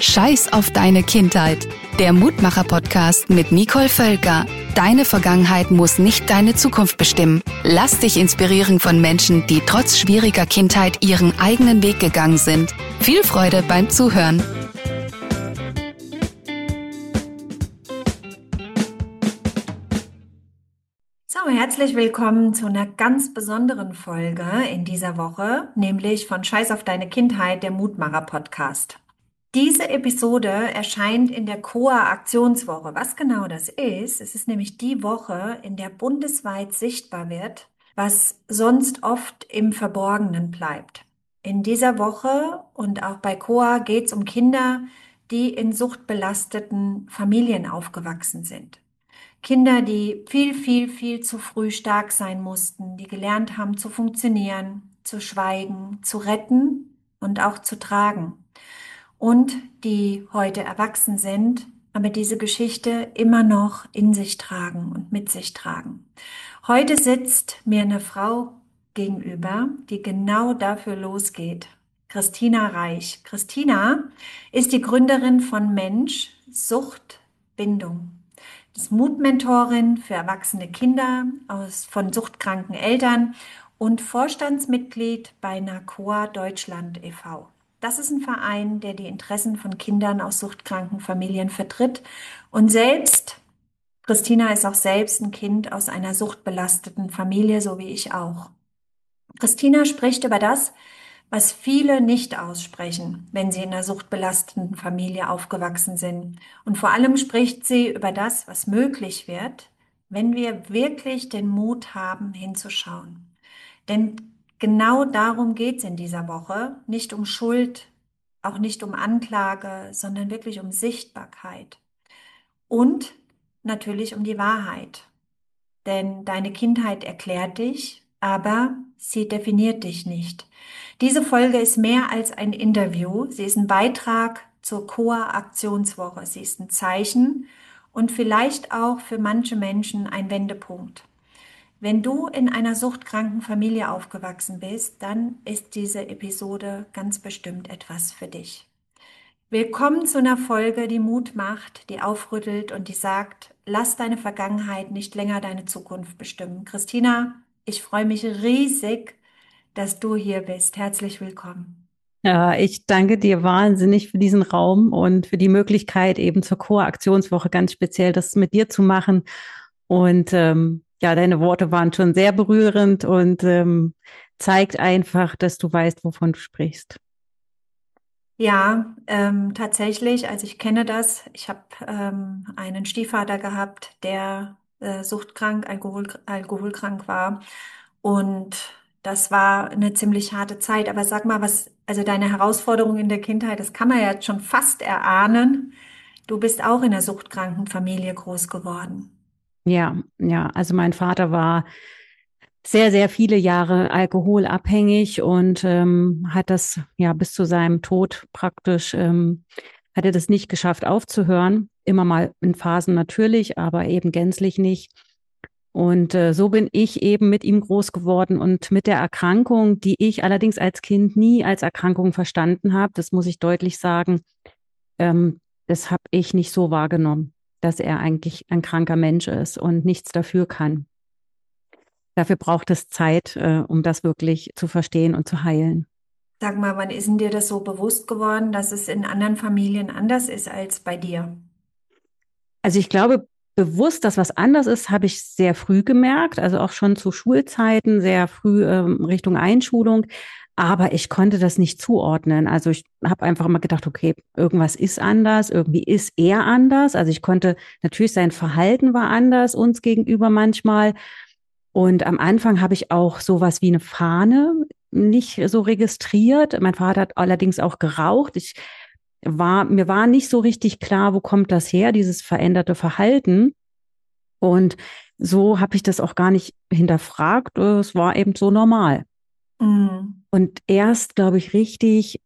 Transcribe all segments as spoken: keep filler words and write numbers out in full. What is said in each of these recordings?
Scheiß auf deine Kindheit. Der Mutmacher-Podcast mit Nicole Völker. Deine Vergangenheit muss nicht deine Zukunft bestimmen. Lass dich inspirieren von Menschen, die trotz schwieriger Kindheit ihren eigenen Weg gegangen sind. Viel Freude beim Zuhören. So, herzlich willkommen zu einer ganz besonderen Folge in dieser Woche, nämlich von Scheiß auf deine Kindheit, der Mutmacher-Podcast. Diese Episode erscheint in der C O A-Aktionswoche. Was genau das ist, es ist nämlich die Woche, in der bundesweit sichtbar wird, was sonst oft im Verborgenen bleibt. In dieser Woche und auch bei C O A geht es um Kinder, die in suchtbelasteten Familien aufgewachsen sind. Kinder, die viel, viel, viel zu früh stark sein mussten, die gelernt haben zu funktionieren, zu schweigen, zu retten und auch zu tragen. Und die heute erwachsen sind, aber diese Geschichte immer noch in sich tragen und mit sich tragen. Heute sitzt mir eine Frau gegenüber, die genau dafür losgeht. Christina Reich. Christina ist die Gründerin von Mensch, Sucht, Bindung. Ist Mutmentorin für erwachsene Kinder aus, von suchtkranken Eltern und Vorstandsmitglied bei NACOA Deutschland e V Das ist ein Verein, der die Interessen von Kindern aus suchtkranken Familien vertritt. Und selbst, Christina ist auch selbst ein Kind aus einer suchtbelasteten Familie, so wie ich auch. Christina spricht über das, was viele nicht aussprechen, wenn sie in einer suchtbelasteten Familie aufgewachsen sind. Und vor allem spricht sie über das, was möglich wird, wenn wir wirklich den Mut haben, hinzuschauen. Denn genau darum geht es in dieser Woche, nicht um Schuld, auch nicht um Anklage, sondern wirklich um Sichtbarkeit und natürlich um die Wahrheit. Denn deine Kindheit erklärt dich, aber sie definiert dich nicht. Diese Folge ist mehr als ein Interview. Sie ist ein Beitrag zur C O A-Aktionswoche. Sie ist ein Zeichen und vielleicht auch für manche Menschen ein Wendepunkt. Wenn du in einer suchtkranken Familie aufgewachsen bist, dann ist diese Episode ganz bestimmt etwas für dich. Willkommen zu einer Folge, die Mut macht, die aufrüttelt und die sagt, lass deine Vergangenheit nicht länger deine Zukunft bestimmen. Christina, ich freue mich riesig, dass du hier bist. Herzlich willkommen. Ja, ich danke dir wahnsinnig für diesen Raum und für die Möglichkeit, eben zur C O A-Aktionswoche ganz speziell das mit dir zu machen. Und ähm, ja, deine Worte waren schon sehr berührend und ähm, zeigt einfach, dass du weißt, wovon du sprichst. Ja, ähm, tatsächlich, also ich kenne das. Ich habe ähm, einen Stiefvater gehabt, der äh, suchtkrank, Alkohol, alkoholkrank war. Und das war eine ziemlich harte Zeit. Aber sag mal, was, also deine Herausforderung in der Kindheit, das kann man ja schon fast erahnen. Du bist auch in einer suchtkranken Familie groß geworden. Ja, ja, also mein Vater war sehr, sehr viele Jahre alkoholabhängig und ähm, hat das ja bis zu seinem Tod praktisch, ähm, hat er das nicht geschafft aufzuhören. Immer mal in Phasen natürlich, aber eben gänzlich nicht. Und äh, so bin ich eben mit ihm groß geworden und mit der Erkrankung, die ich allerdings als Kind nie als Erkrankung verstanden habe, das muss ich deutlich sagen, ähm, das habe ich nicht so wahrgenommen, dass er eigentlich ein kranker Mensch ist und nichts dafür kann. Dafür braucht es Zeit, äh, um das wirklich zu verstehen und zu heilen. Sag mal, wann ist denn dir das so bewusst geworden, dass es in anderen Familien anders ist als bei dir? Also ich glaube, bewusst, dass was anders ist, habe ich sehr früh gemerkt, also auch schon zu Schulzeiten, sehr früh ähm, Richtung Einschulung. Aber ich konnte das nicht zuordnen. Also ich habe einfach immer gedacht, okay, irgendwas ist anders, irgendwie ist er anders. Also ich konnte, natürlich sein Verhalten war anders uns gegenüber manchmal. Und am Anfang habe ich auch sowas wie eine Fahne nicht so registriert. Mein Vater hat allerdings auch geraucht. Ich war, mir war nicht so richtig klar, wo kommt das her, dieses veränderte Verhalten. Und so habe ich das auch gar nicht hinterfragt. Es war eben so normal. Mm. Und erst, glaube ich, richtig,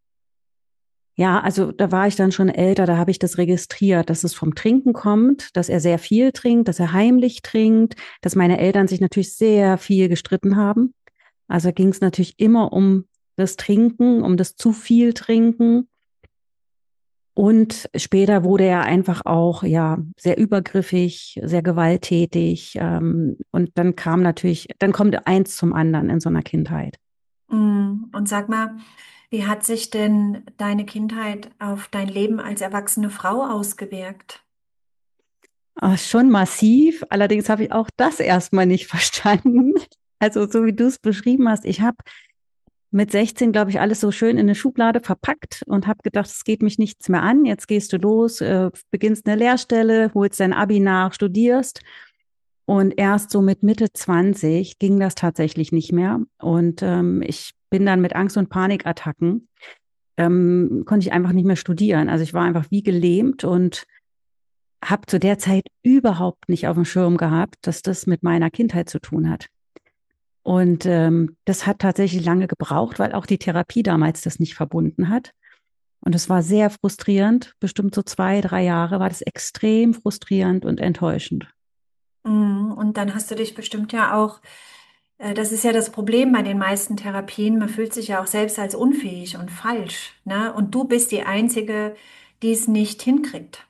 ja, also da war ich dann schon älter, da habe ich das registriert, dass es vom Trinken kommt, dass er sehr viel trinkt, dass er heimlich trinkt, dass meine Eltern sich natürlich sehr viel gestritten haben. Also ging es natürlich immer um das Trinken, um das zu viel Trinken. Und später wurde er einfach auch, ja, sehr übergriffig, sehr gewalttätig. Ähm, und dann kam natürlich, dann kommt eins zum anderen in so einer Kindheit. Mm. Und sag mal, wie hat sich denn deine Kindheit auf dein Leben als erwachsene Frau ausgewirkt? Ah, schon massiv. Allerdings habe ich auch das erstmal nicht verstanden. Also so wie du es beschrieben hast, ich habe mit sechzehn, glaube ich, alles so schön in eine Schublade verpackt und habe gedacht, es geht mich nichts mehr an. Jetzt gehst du los, äh, beginnst eine Lehrstelle, holst dein Abi nach, studierst. Und erst so mit Mitte zwanzig ging das tatsächlich nicht mehr. Und ähm, ich bin dann mit Angst- und Panikattacken, ähm, konnte ich einfach nicht mehr studieren. Also ich war einfach wie gelähmt und habe zu der Zeit überhaupt nicht auf dem Schirm gehabt, dass das mit meiner Kindheit zu tun hat. Und ähm, das hat tatsächlich lange gebraucht, weil auch die Therapie damals das nicht verbunden hat. Und es war sehr frustrierend. Bestimmt so zwei, drei Jahre war das extrem frustrierend und enttäuschend. Mm. Und dann hast du dich bestimmt ja auch, äh, das ist ja das Problem bei den meisten Therapien, man fühlt sich ja auch selbst als unfähig und falsch, ne? Und du bist die Einzige, die es nicht hinkriegt.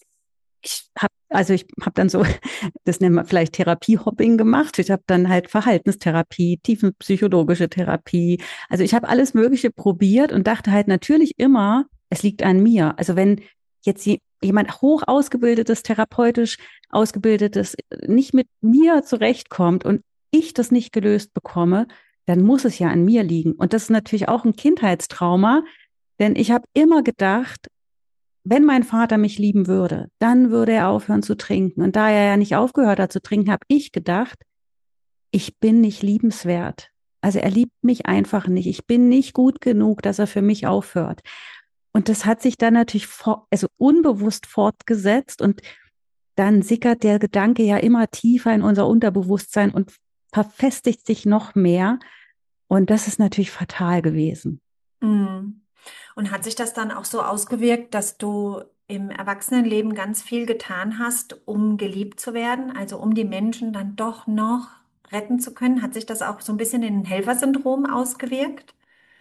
Ich habe also ich habe dann so, das nennen wir vielleicht Therapiehopping gemacht. Ich habe dann halt Verhaltenstherapie, tiefenpsychologische Therapie. Also ich habe alles Mögliche probiert und dachte halt natürlich immer, es liegt an mir. Also wenn jetzt je- jemand hoch ausgebildetes, therapeutisch ausgebildetes nicht mit mir zurechtkommt und ich das nicht gelöst bekomme, dann muss es ja an mir liegen. Und das ist natürlich auch ein Kindheitstrauma, denn ich habe immer gedacht, wenn mein Vater mich lieben würde, dann würde er aufhören zu trinken. Und da er ja nicht aufgehört hat zu trinken, habe ich gedacht, ich bin nicht liebenswert. Also er liebt mich einfach nicht. Ich bin nicht gut genug, dass er für mich aufhört. Und das hat sich dann natürlich vor, also unbewusst fortgesetzt und dann sickert der Gedanke ja immer tiefer in unser Unterbewusstsein und verfestigt sich noch mehr. Und das ist natürlich fatal gewesen. Mm. Und hat sich das dann auch so ausgewirkt, dass du im Erwachsenenleben ganz viel getan hast, um geliebt zu werden, also um die Menschen dann doch noch retten zu können? Hat sich das auch so ein bisschen in ein Helfersyndrom ausgewirkt?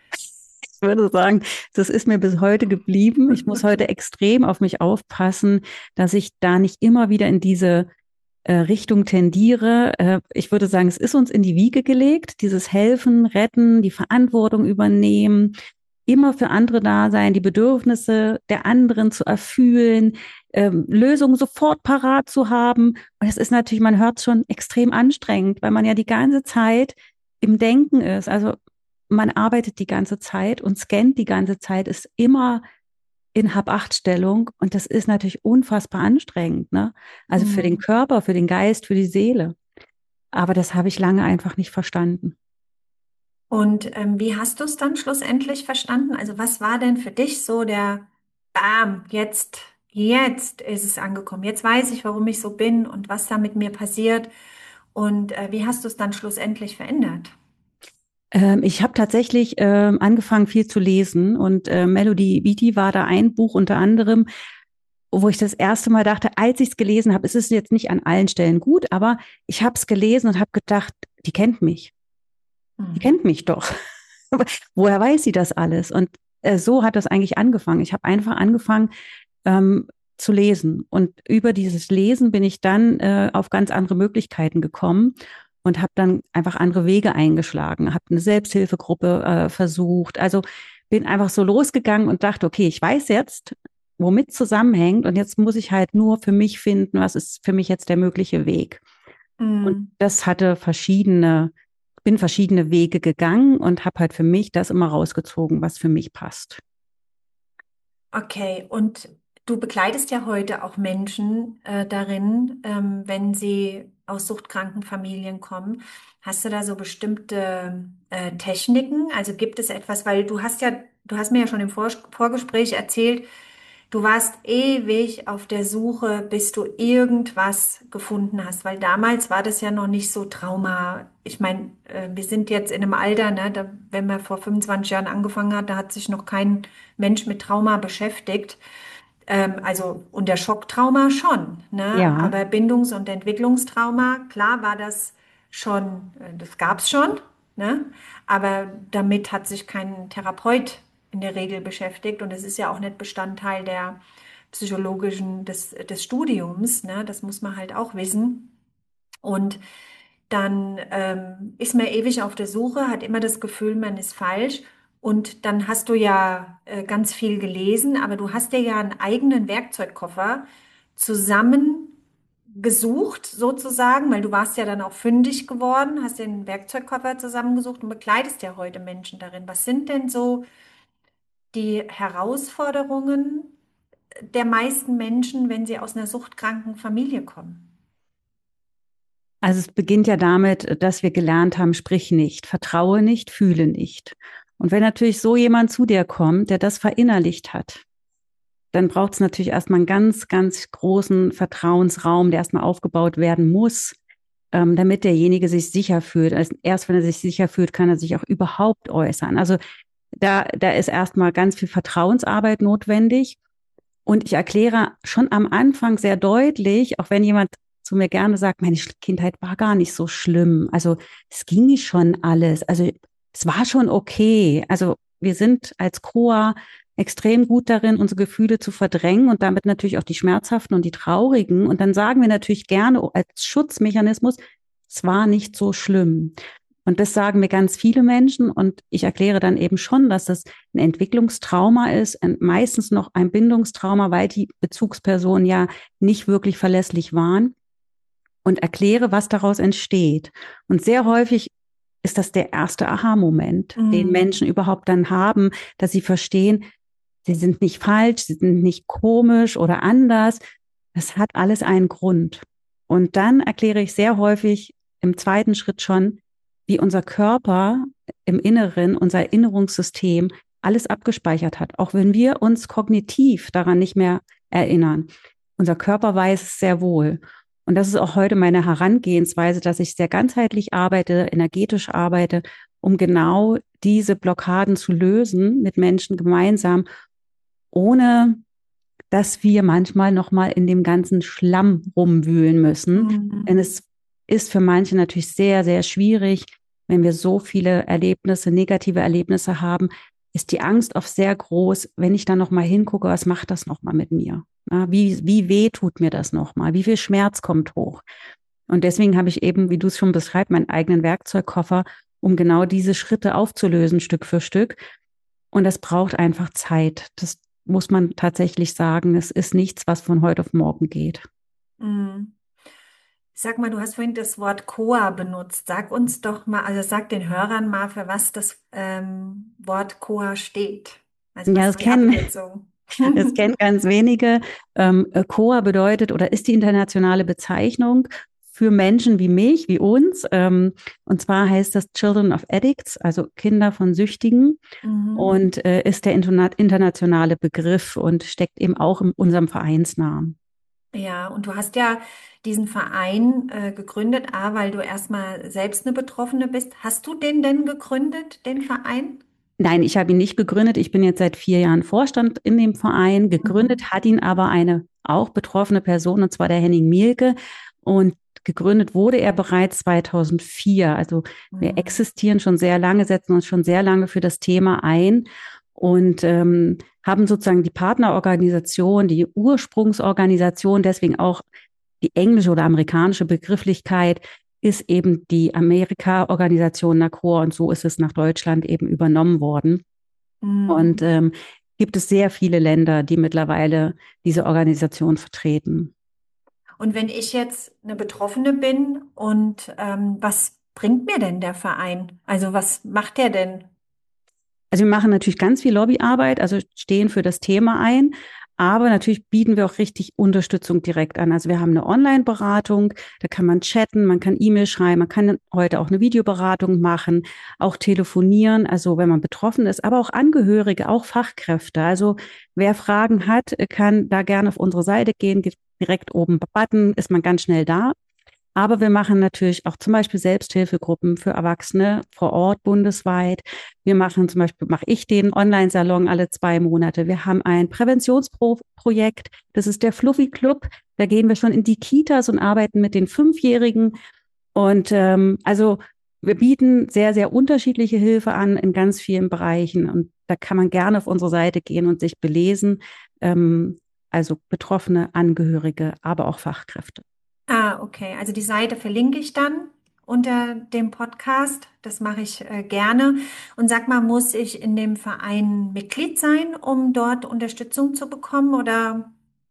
Ich würde sagen, das ist mir bis heute geblieben. Ich muss heute extrem auf mich aufpassen, dass ich da nicht immer wieder in diese äh, Richtung tendiere. Äh, ich würde sagen, es ist uns in die Wiege gelegt, dieses Helfen, Retten, die Verantwortung übernehmen, immer für andere da sein, die Bedürfnisse der anderen zu erfüllen, ähm, Lösungen sofort parat zu haben. Und es ist natürlich, man hört schon, extrem anstrengend, weil man ja die ganze Zeit im Denken ist. Also man arbeitet die ganze Zeit und scannt die ganze Zeit, ist immer in Hab-Acht-Stellung und das ist natürlich unfassbar anstrengend, ne? Also für den Mm. Körper, für den Geist, für die Seele. Aber das habe ich lange einfach nicht verstanden. Und ähm, wie hast du es dann schlussendlich verstanden? Also was war denn für dich so der Bam, jetzt, jetzt ist es angekommen. Jetzt weiß ich, warum ich so bin und was da mit mir passiert. Und äh, wie hast du es dann schlussendlich verändert? Ähm, ich habe tatsächlich ähm, angefangen, viel zu lesen und äh, Melody Beatty war da ein Buch unter anderem, wo ich das erste Mal dachte, als ich es gelesen habe, es ist jetzt nicht an allen Stellen gut, aber ich habe es gelesen und habe gedacht, die kennt mich. Die Hm. kennt mich doch. Woher weiß sie das alles? Und äh, so hat das eigentlich angefangen. Ich habe einfach angefangen ähm, zu lesen. Und über dieses Lesen bin ich dann äh, auf ganz andere Möglichkeiten gekommen und habe dann einfach andere Wege eingeschlagen, habe eine Selbsthilfegruppe äh, versucht. Also bin einfach so losgegangen und dachte, okay, ich weiß jetzt, womit zusammenhängt und jetzt muss ich halt nur für mich finden, was ist für mich jetzt der mögliche Weg. Und Hm. das hatte verschiedene, bin verschiedene Wege gegangen und habe halt für mich das immer rausgezogen, was für mich passt. Okay, und du begleitest ja heute auch Menschen äh, darin, ähm, wenn sie aus suchtkranken Familien kommen. Hast du da so bestimmte äh, Techniken? Also gibt es etwas, weil du hast ja, du hast mir ja schon im Vor Vorgespräch erzählt, du warst ewig auf der Suche, bis du irgendwas gefunden hast, weil damals war das ja noch nicht so Trauma. Ich meine, äh, wir sind jetzt in einem Alter, ne, da, wenn man vor fünfundzwanzig Jahren angefangen hat, da hat sich noch kein Mensch mit Trauma beschäftigt. Ähm, also unter Schocktrauma schon, ne? Ja, Aber Bindungs- und Entwicklungstrauma, klar war das schon, äh, das gab's schon, ne? Aber damit hat sich kein Therapeut in der Regel beschäftigt und es ist ja auch nicht Bestandteil der psychologischen, des, des Studiums, ne? Das muss man halt auch wissen. Und dann ähm, ist man ewig auf der Suche, hat immer das Gefühl, man ist falsch. Und dann hast du ja äh, ganz viel gelesen, aber du hast dir ja einen eigenen Werkzeugkoffer zusammengesucht, sozusagen, weil du warst ja dann auch fündig geworden, hast dir einen Werkzeugkoffer zusammengesucht und begleitest ja heute Menschen darin. Was sind denn so die Herausforderungen der meisten Menschen, wenn sie aus einer suchtkranken Familie kommen? Also es beginnt ja damit, dass wir gelernt haben, sprich nicht, vertraue nicht, fühle nicht. Und wenn natürlich so jemand zu dir kommt, der das verinnerlicht hat, dann braucht es natürlich erstmal einen ganz, ganz großen Vertrauensraum, der erstmal aufgebaut werden muss, ähm, damit derjenige sich sicher fühlt. Also erst wenn er sich sicher fühlt, kann er sich auch überhaupt äußern. Also da, da ist erstmal ganz viel Vertrauensarbeit notwendig. Und ich erkläre schon am Anfang sehr deutlich, auch wenn jemand zu mir gerne sagt, meine Kindheit war gar nicht so schlimm. Also es ging schon alles. Also es war schon okay. Also wir sind als C O A extrem gut darin, unsere Gefühle zu verdrängen und damit natürlich auch die schmerzhaften und die traurigen. Und dann sagen wir natürlich gerne als Schutzmechanismus, es war nicht so schlimm. Und das sagen mir ganz viele Menschen. Und ich erkläre dann eben schon, dass das ein Entwicklungstrauma ist, meistens noch ein Bindungstrauma, weil die Bezugspersonen ja nicht wirklich verlässlich waren. Und erkläre, was daraus entsteht. Und sehr häufig ist das der erste Aha-Moment, mhm. den Menschen überhaupt dann haben, dass sie verstehen, sie sind nicht falsch, sie sind nicht komisch oder anders. Das hat alles einen Grund. Und dann erkläre ich sehr häufig im zweiten Schritt schon, wie unser Körper im Inneren, unser Erinnerungssystem alles abgespeichert hat, auch wenn wir uns kognitiv daran nicht mehr erinnern. Unser Körper weiß es sehr wohl. Und das ist auch heute meine Herangehensweise, dass ich sehr ganzheitlich arbeite, energetisch arbeite, um genau diese Blockaden zu lösen mit Menschen gemeinsam, ohne dass wir manchmal nochmal in dem ganzen Schlamm rumwühlen müssen. Mhm. Denn es ist für manche natürlich sehr, sehr schwierig, wenn wir so viele Erlebnisse, negative Erlebnisse haben, ist die Angst oft sehr groß, wenn ich dann nochmal hingucke, was macht das nochmal mit mir? Wie, wie weh tut mir das nochmal? Wie viel Schmerz kommt hoch? Und deswegen habe ich eben, wie du es schon beschreibst, meinen eigenen Werkzeugkoffer, um genau diese Schritte aufzulösen, Stück für Stück. Und das braucht einfach Zeit. Das muss man tatsächlich sagen. Es ist nichts, was von heute auf morgen geht. Mhm. Sag mal, du hast vorhin das Wort C O A benutzt. Sag uns doch mal, also sag den Hörern mal, für was das ähm, Wort C O A steht. Also was ja, ist die kennen, Abkürzung? Das kennen ganz wenige. Ähm, C O A bedeutet oder ist die internationale Bezeichnung für Menschen wie mich, wie uns. Ähm, und zwar heißt das Children of Addicts, also Kinder von Süchtigen. Mhm. Und äh, ist der internationale Begriff und steckt eben auch in unserem Vereinsnamen. Ja, und du hast ja diesen Verein äh, gegründet, A, weil du erstmal selbst eine Betroffene bist. Hast du den denn gegründet, den Verein? Nein, ich habe ihn nicht gegründet. Ich bin jetzt seit vier Jahren Vorstand in dem Verein. Gegründet mhm. hat ihn aber eine auch betroffene Person, und zwar der Henning Mielke. Und gegründet wurde er bereits zweitausendvier. Also mhm. wir existieren schon sehr lange, setzen uns schon sehr lange für das Thema ein und ähm, haben sozusagen die Partnerorganisation, die Ursprungsorganisation, deswegen auch die englische oder amerikanische Begrifflichkeit, ist eben die Amerika-Organisation N A C O R und so ist es nach Deutschland eben übernommen worden. Mhm. Und ähm, gibt es sehr viele Länder, die mittlerweile diese Organisation vertreten. Und wenn ich jetzt eine Betroffene bin und ähm, was bringt mir denn der Verein? Also was macht der denn? Also wir machen natürlich ganz viel Lobbyarbeit, also stehen für das Thema ein. Aber natürlich bieten wir auch richtig Unterstützung direkt an. Also wir haben eine Online-Beratung, da kann man chatten, man kann E-Mail schreiben, man kann heute auch eine Videoberatung machen, auch telefonieren, also wenn man betroffen ist, aber auch Angehörige, auch Fachkräfte. Also wer Fragen hat, kann da gerne auf unsere Seite gehen, geht direkt oben Button, ist man ganz schnell da. Aber wir machen natürlich auch zum Beispiel Selbsthilfegruppen für Erwachsene vor Ort bundesweit. Wir machen zum Beispiel, mache ich den Online-Salon alle zwei Monate. Wir haben ein Präventionsprojekt, das ist der Fluffy Club. Da gehen wir schon in die Kitas und arbeiten mit den Fünfjährigen. Und ähm, also Wir bieten sehr, sehr unterschiedliche Hilfe an in ganz vielen Bereichen. Und da kann man gerne auf unsere Seite gehen und sich belesen. Ähm, also Betroffene, Angehörige, aber auch Fachkräfte. Ah, okay. Also die Seite verlinke ich dann unter dem Podcast. Das mache ich äh, gerne. Und sag mal, muss ich in dem Verein Mitglied sein, um dort Unterstützung zu bekommen? Oder?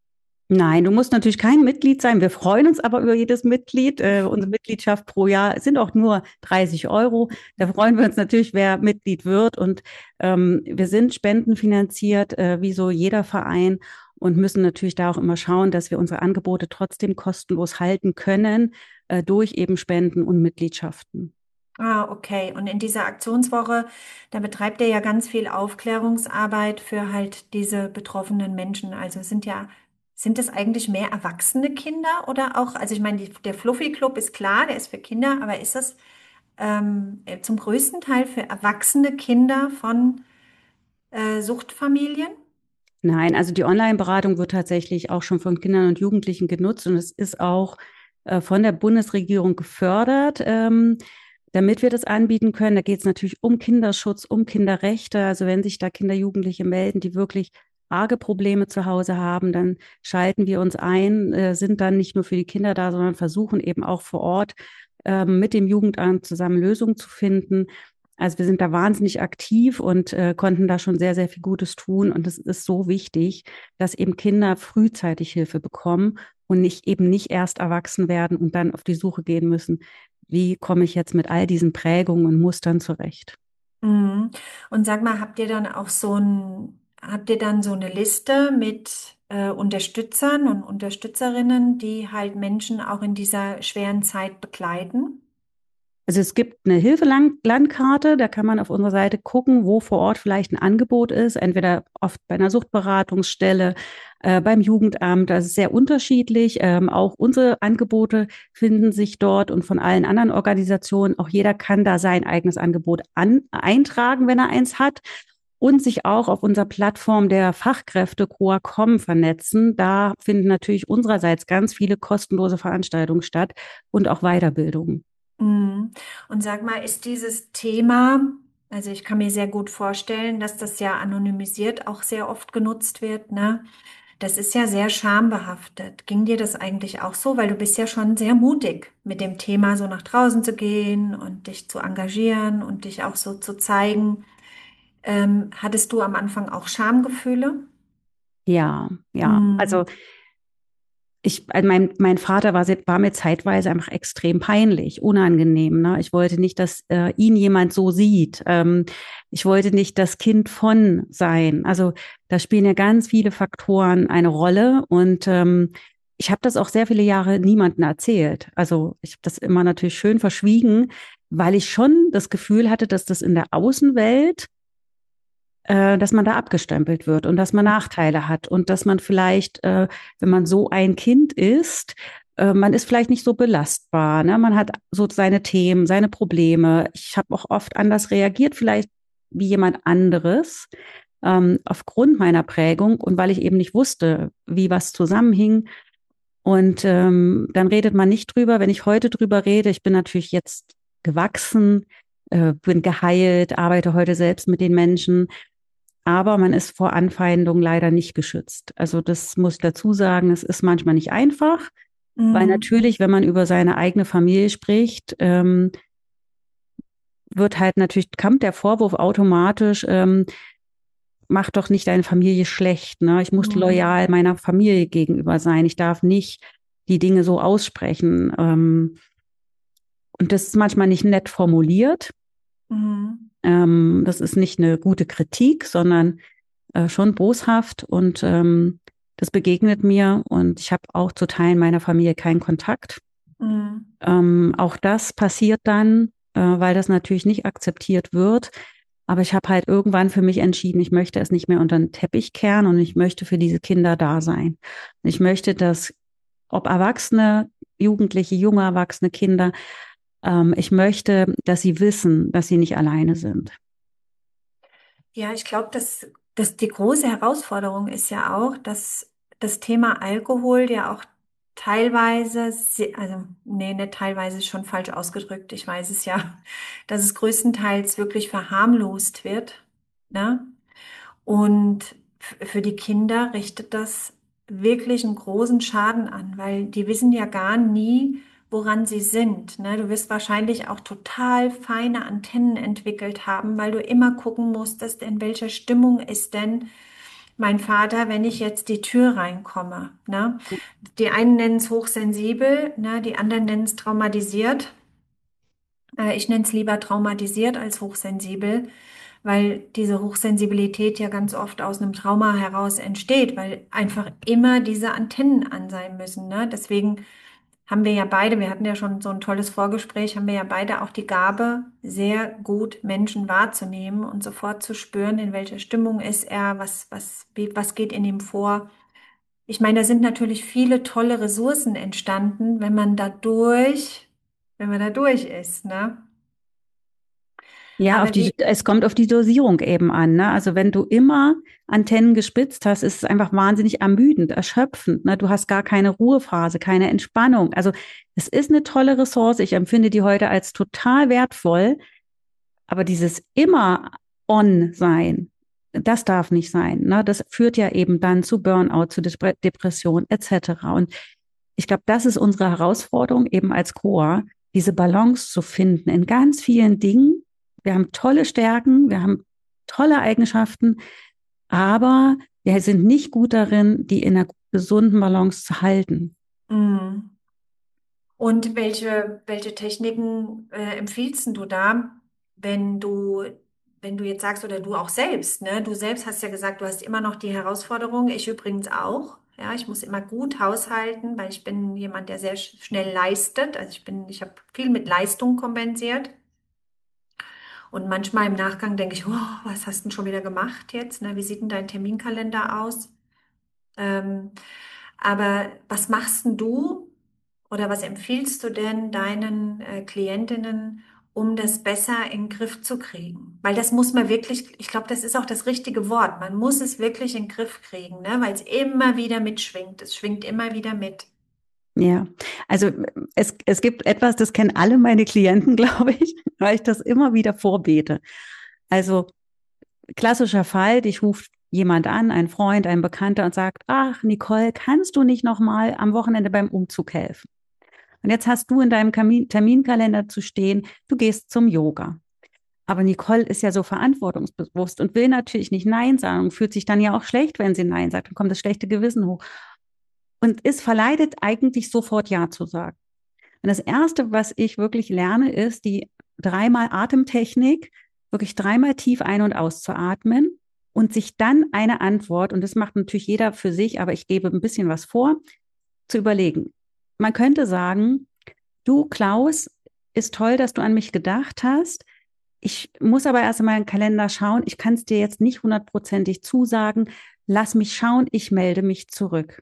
Nein, du musst natürlich kein Mitglied sein. Wir freuen uns aber über jedes Mitglied. Äh, unsere Mitgliedschaft pro Jahr sind auch nur dreißig Euro. Da freuen wir uns natürlich, wer Mitglied wird. Und ähm, wir sind spendenfinanziert, äh, wie so jeder Verein, und müssen natürlich da auch immer schauen, dass wir unsere Angebote trotzdem kostenlos halten können, äh, durch eben Spenden und Mitgliedschaften. Ah, okay. Und in dieser Aktionswoche, da betreibt ihr ja ganz viel Aufklärungsarbeit für halt diese betroffenen Menschen. Also sind ja, sind es eigentlich mehr erwachsene Kinder oder auch, also ich meine, die, der Fluffy Club ist klar, der ist für Kinder, aber ist das ähm, zum größten Teil für erwachsene Kinder von äh, Suchtfamilien? Nein, also die Online-Beratung wird tatsächlich auch schon von Kindern und Jugendlichen genutzt, und es ist auch äh, von der Bundesregierung gefördert, ähm, damit wir das anbieten können. Da geht es natürlich um Kinderschutz, um Kinderrechte. Also wenn sich da Kinder, Jugendliche melden, die wirklich arge Probleme zu Hause haben, dann schalten wir uns ein, äh, sind dann nicht nur für die Kinder da, sondern versuchen eben auch vor Ort ähm, mit dem Jugendamt zusammen Lösungen zu finden. Also wir sind da wahnsinnig aktiv und äh, konnten da schon sehr, sehr viel Gutes tun. Und es ist so wichtig, dass eben Kinder frühzeitig Hilfe bekommen und nicht eben nicht erst erwachsen werden und dann auf die Suche gehen müssen. Wie komme ich jetzt mit all diesen Prägungen und Mustern zurecht? Mhm. Und sag mal, habt ihr dann auch so ein, habt ihr dann so eine Liste mit äh, Unterstützern und Unterstützerinnen, die halt Menschen auch in dieser schweren Zeit begleiten? Also es gibt eine Hilfelandkarte, da kann man auf unserer Seite gucken, wo vor Ort vielleicht ein Angebot ist, entweder oft bei einer Suchtberatungsstelle, äh, beim Jugendamt, das ist sehr unterschiedlich. Ähm, auch unsere Angebote finden sich dort und von allen anderen Organisationen. Auch jeder kann da sein eigenes Angebot an, eintragen, wenn er eins hat. Und sich auch auf unserer Plattform der Fachkräfte Coa Punkt com vernetzen. Da finden natürlich unsererseits ganz viele kostenlose Veranstaltungen statt und auch Weiterbildungen. Mhm. Und sag mal, ist dieses Thema, also ich kann mir sehr gut vorstellen, dass das ja anonymisiert auch sehr oft genutzt wird, ne? Das ist ja sehr schambehaftet. Ging dir das eigentlich auch so? Weil du bist ja schon sehr mutig, mit dem Thema so nach draußen zu gehen und dich zu engagieren und dich auch so zu zeigen. Ähm, hattest du am Anfang auch Schamgefühle? Ja, ja. Also Mhm. ich, also mein, mein Vater war, se- war mir zeitweise einfach extrem peinlich, unangenehm. Ne? Ich wollte nicht, dass äh, ihn jemand so sieht. Ähm, ich wollte nicht das Kind von sein. Also da spielen ja ganz viele Faktoren eine Rolle. Und ähm, ich habe das auch sehr viele Jahre niemandem erzählt. Also ich habe das immer natürlich schön verschwiegen, weil ich schon das Gefühl hatte, dass das in der Außenwelt, äh, dass man da abgestempelt wird und dass man Nachteile hat und dass man vielleicht, äh, wenn man so ein Kind ist, äh, man ist vielleicht nicht so belastbar, ne? Man hat so seine Themen, seine Probleme. Ich habe auch oft anders reagiert, vielleicht wie jemand anderes, ähm, aufgrund meiner Prägung und weil ich eben nicht wusste, wie was zusammenhing. Und ähm, dann redet man nicht drüber. Wenn ich heute drüber rede, ich bin natürlich jetzt gewachsen, äh, bin geheilt, arbeite heute selbst mit den Menschen, aber man ist vor Anfeindung leider nicht geschützt. Also das muss ich dazu sagen, es ist manchmal nicht einfach, weil Mhm. natürlich, wenn man über seine eigene Familie spricht, ähm, wird halt natürlich, kommt der Vorwurf automatisch, ähm, mach doch nicht deine Familie schlecht, ne? Ich muss Mhm. loyal meiner Familie gegenüber sein. Ich darf nicht die Dinge so aussprechen. Ähm, und das ist manchmal nicht nett formuliert. Mhm. Ähm, das ist nicht eine gute Kritik, sondern äh, schon boshaft, und ähm, das begegnet mir, und ich habe auch zu Teilen meiner Familie keinen Kontakt. Mhm. Ähm, auch das passiert dann, äh, weil das natürlich nicht akzeptiert wird. Aber ich habe halt irgendwann für mich entschieden, ich möchte es nicht mehr unter den Teppich kehren, und ich möchte für diese Kinder da sein. Ich möchte, dass, ob Erwachsene, Jugendliche, junge Erwachsene, Kinder, ähm, ich möchte, dass sie wissen, dass sie nicht alleine sind. Ja, ich glaube, dass, dass die große Herausforderung ist ja auch, dass das Thema Alkohol ja auch teilweise, se- also nee, nicht teilweise ist schon falsch ausgedrückt, ich weiß es ja, dass es größtenteils wirklich verharmlost wird, ne? Und f- für die Kinder richtet das wirklich einen großen Schaden an, weil die wissen ja gar nie, woran sie sind, ne? Du wirst wahrscheinlich auch total feine Antennen entwickelt haben, weil du immer gucken musstest, in welcher Stimmung ist denn mein Vater, wenn ich jetzt die Tür reinkomme, ne? Die einen nennen es hochsensibel, ne? Die anderen nennen es traumatisiert. Äh, ich nenne es lieber traumatisiert als hochsensibel, weil diese Hochsensibilität ja ganz oft aus einem Trauma heraus entsteht, weil einfach immer diese Antennen an sein müssen, ne? Deswegen haben wir ja beide, wir hatten ja schon so ein tolles Vorgespräch, haben wir ja beide auch die Gabe, sehr gut Menschen wahrzunehmen und sofort zu spüren, in welcher Stimmung ist er, was, was, wie- was geht in ihm vor. Ich meine, da sind natürlich viele tolle Ressourcen entstanden, wenn man da durch, wenn man da durch ist, ne? Ja, auf Aber die, wie, es kommt auf die Dosierung eben an, ne? Also wenn du immer Antennen gespitzt hast, ist es einfach wahnsinnig ermüdend, erschöpfend, ne? Du hast gar keine Ruhephase, keine Entspannung. Also es ist eine tolle Ressource. Ich empfinde die heute als total wertvoll. Aber dieses immer on sein, das darf nicht sein, ne? Das führt ja eben dann zu Burnout, zu Depre- Depression et cetera. Und ich glaube, das ist unsere Herausforderung eben als Chor, diese Balance zu finden in ganz vielen Dingen. Wir haben tolle Stärken, wir haben tolle Eigenschaften, aber wir sind nicht gut darin, die in einer gesunden Balance zu halten. mm. Und welche, welche Techniken äh, empfiehlst du da, wenn du, wenn du jetzt sagst, oder du auch selbst, ne? Du selbst hast ja gesagt, du hast immer noch die Herausforderung, ich übrigens auch. Ja, ich muss immer gut haushalten, weil ich bin jemand, der sehr sch- schnell leistet. Also ich bin, ich habe viel mit Leistung kompensiert. Und manchmal im Nachgang denke ich, oh, was hast du denn schon wieder gemacht jetzt? Ne? Wie sieht denn dein Terminkalender aus? Ähm, aber was machst denn du oder was empfiehlst du denn deinen äh, Klientinnen, um das besser in den Griff zu kriegen? Weil das muss man wirklich, ich glaube, das ist auch das richtige Wort. Man muss es wirklich in den Griff kriegen, ne? Weil es immer wieder mitschwingt. Es schwingt immer wieder mit. Ja, also es, es gibt etwas, das kennen alle meine Klienten, glaube ich, weil ich das immer wieder vorbete. Also klassischer Fall, dich ruft jemand an, ein Freund, ein Bekannter und sagt, ach, Nicole, kannst du nicht noch mal am Wochenende beim Umzug helfen? Und jetzt hast du in deinem Kamin Terminkalender zu stehen, du gehst zum Yoga. Aber Nicole ist ja so verantwortungsbewusst und will natürlich nicht Nein sagen und fühlt sich dann ja auch schlecht, wenn sie Nein sagt. Dann kommt das schlechte Gewissen hoch und ist verleitet, eigentlich sofort Ja zu sagen. Und das Erste, was ich wirklich lerne, ist die dreimal Atemtechnik, wirklich dreimal tief ein- und auszuatmen und sich dann eine Antwort, und das macht natürlich jeder für sich, aber ich gebe ein bisschen was vor, zu überlegen. Man könnte sagen, du, Klaus, ist toll, dass du an mich gedacht hast. Ich muss aber erst einmal in den Kalender schauen. Ich kann es dir jetzt nicht hundertprozentig zusagen. Lass mich schauen, ich melde mich zurück.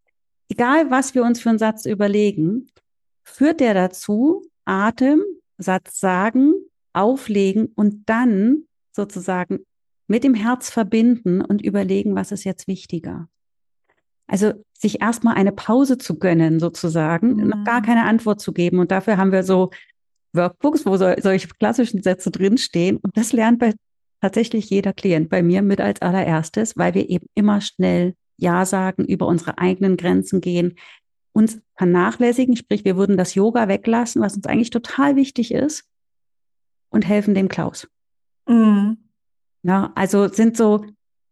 Egal, was wir uns für einen Satz überlegen, führt der dazu, Atem, Satz sagen, auflegen und dann sozusagen mit dem Herz verbinden und überlegen, was ist jetzt wichtiger. Also sich erstmal eine Pause zu gönnen, sozusagen, noch gar Mhm. keine Antwort zu geben. Und dafür haben wir so Workbooks, wo so, solche klassischen Sätze drinstehen. Und das lernt bei tatsächlich jeder Klient bei mir mit als allererstes, weil wir eben immer schnell Ja sagen, über unsere eigenen Grenzen gehen, uns vernachlässigen, sprich, wir würden das Yoga weglassen, was uns eigentlich total wichtig ist, und helfen dem Klaus. Mhm. Ja, also sind so,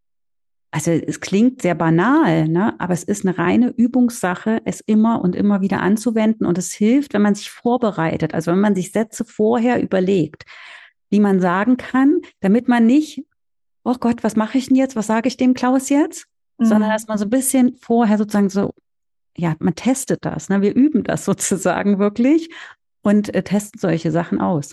also es klingt sehr banal, ne? Aber es ist eine reine Übungssache, es immer und immer wieder anzuwenden. Und es hilft, wenn man sich vorbereitet, also wenn man sich Sätze vorher überlegt, wie man sagen kann, damit man nicht, oh Gott, was mache ich denn jetzt? Was sage ich dem Klaus jetzt? Sondern dass Mhm. man so ein bisschen vorher sozusagen so, ja, man testet das, ne? Wir üben das sozusagen wirklich und äh, testen solche Sachen aus.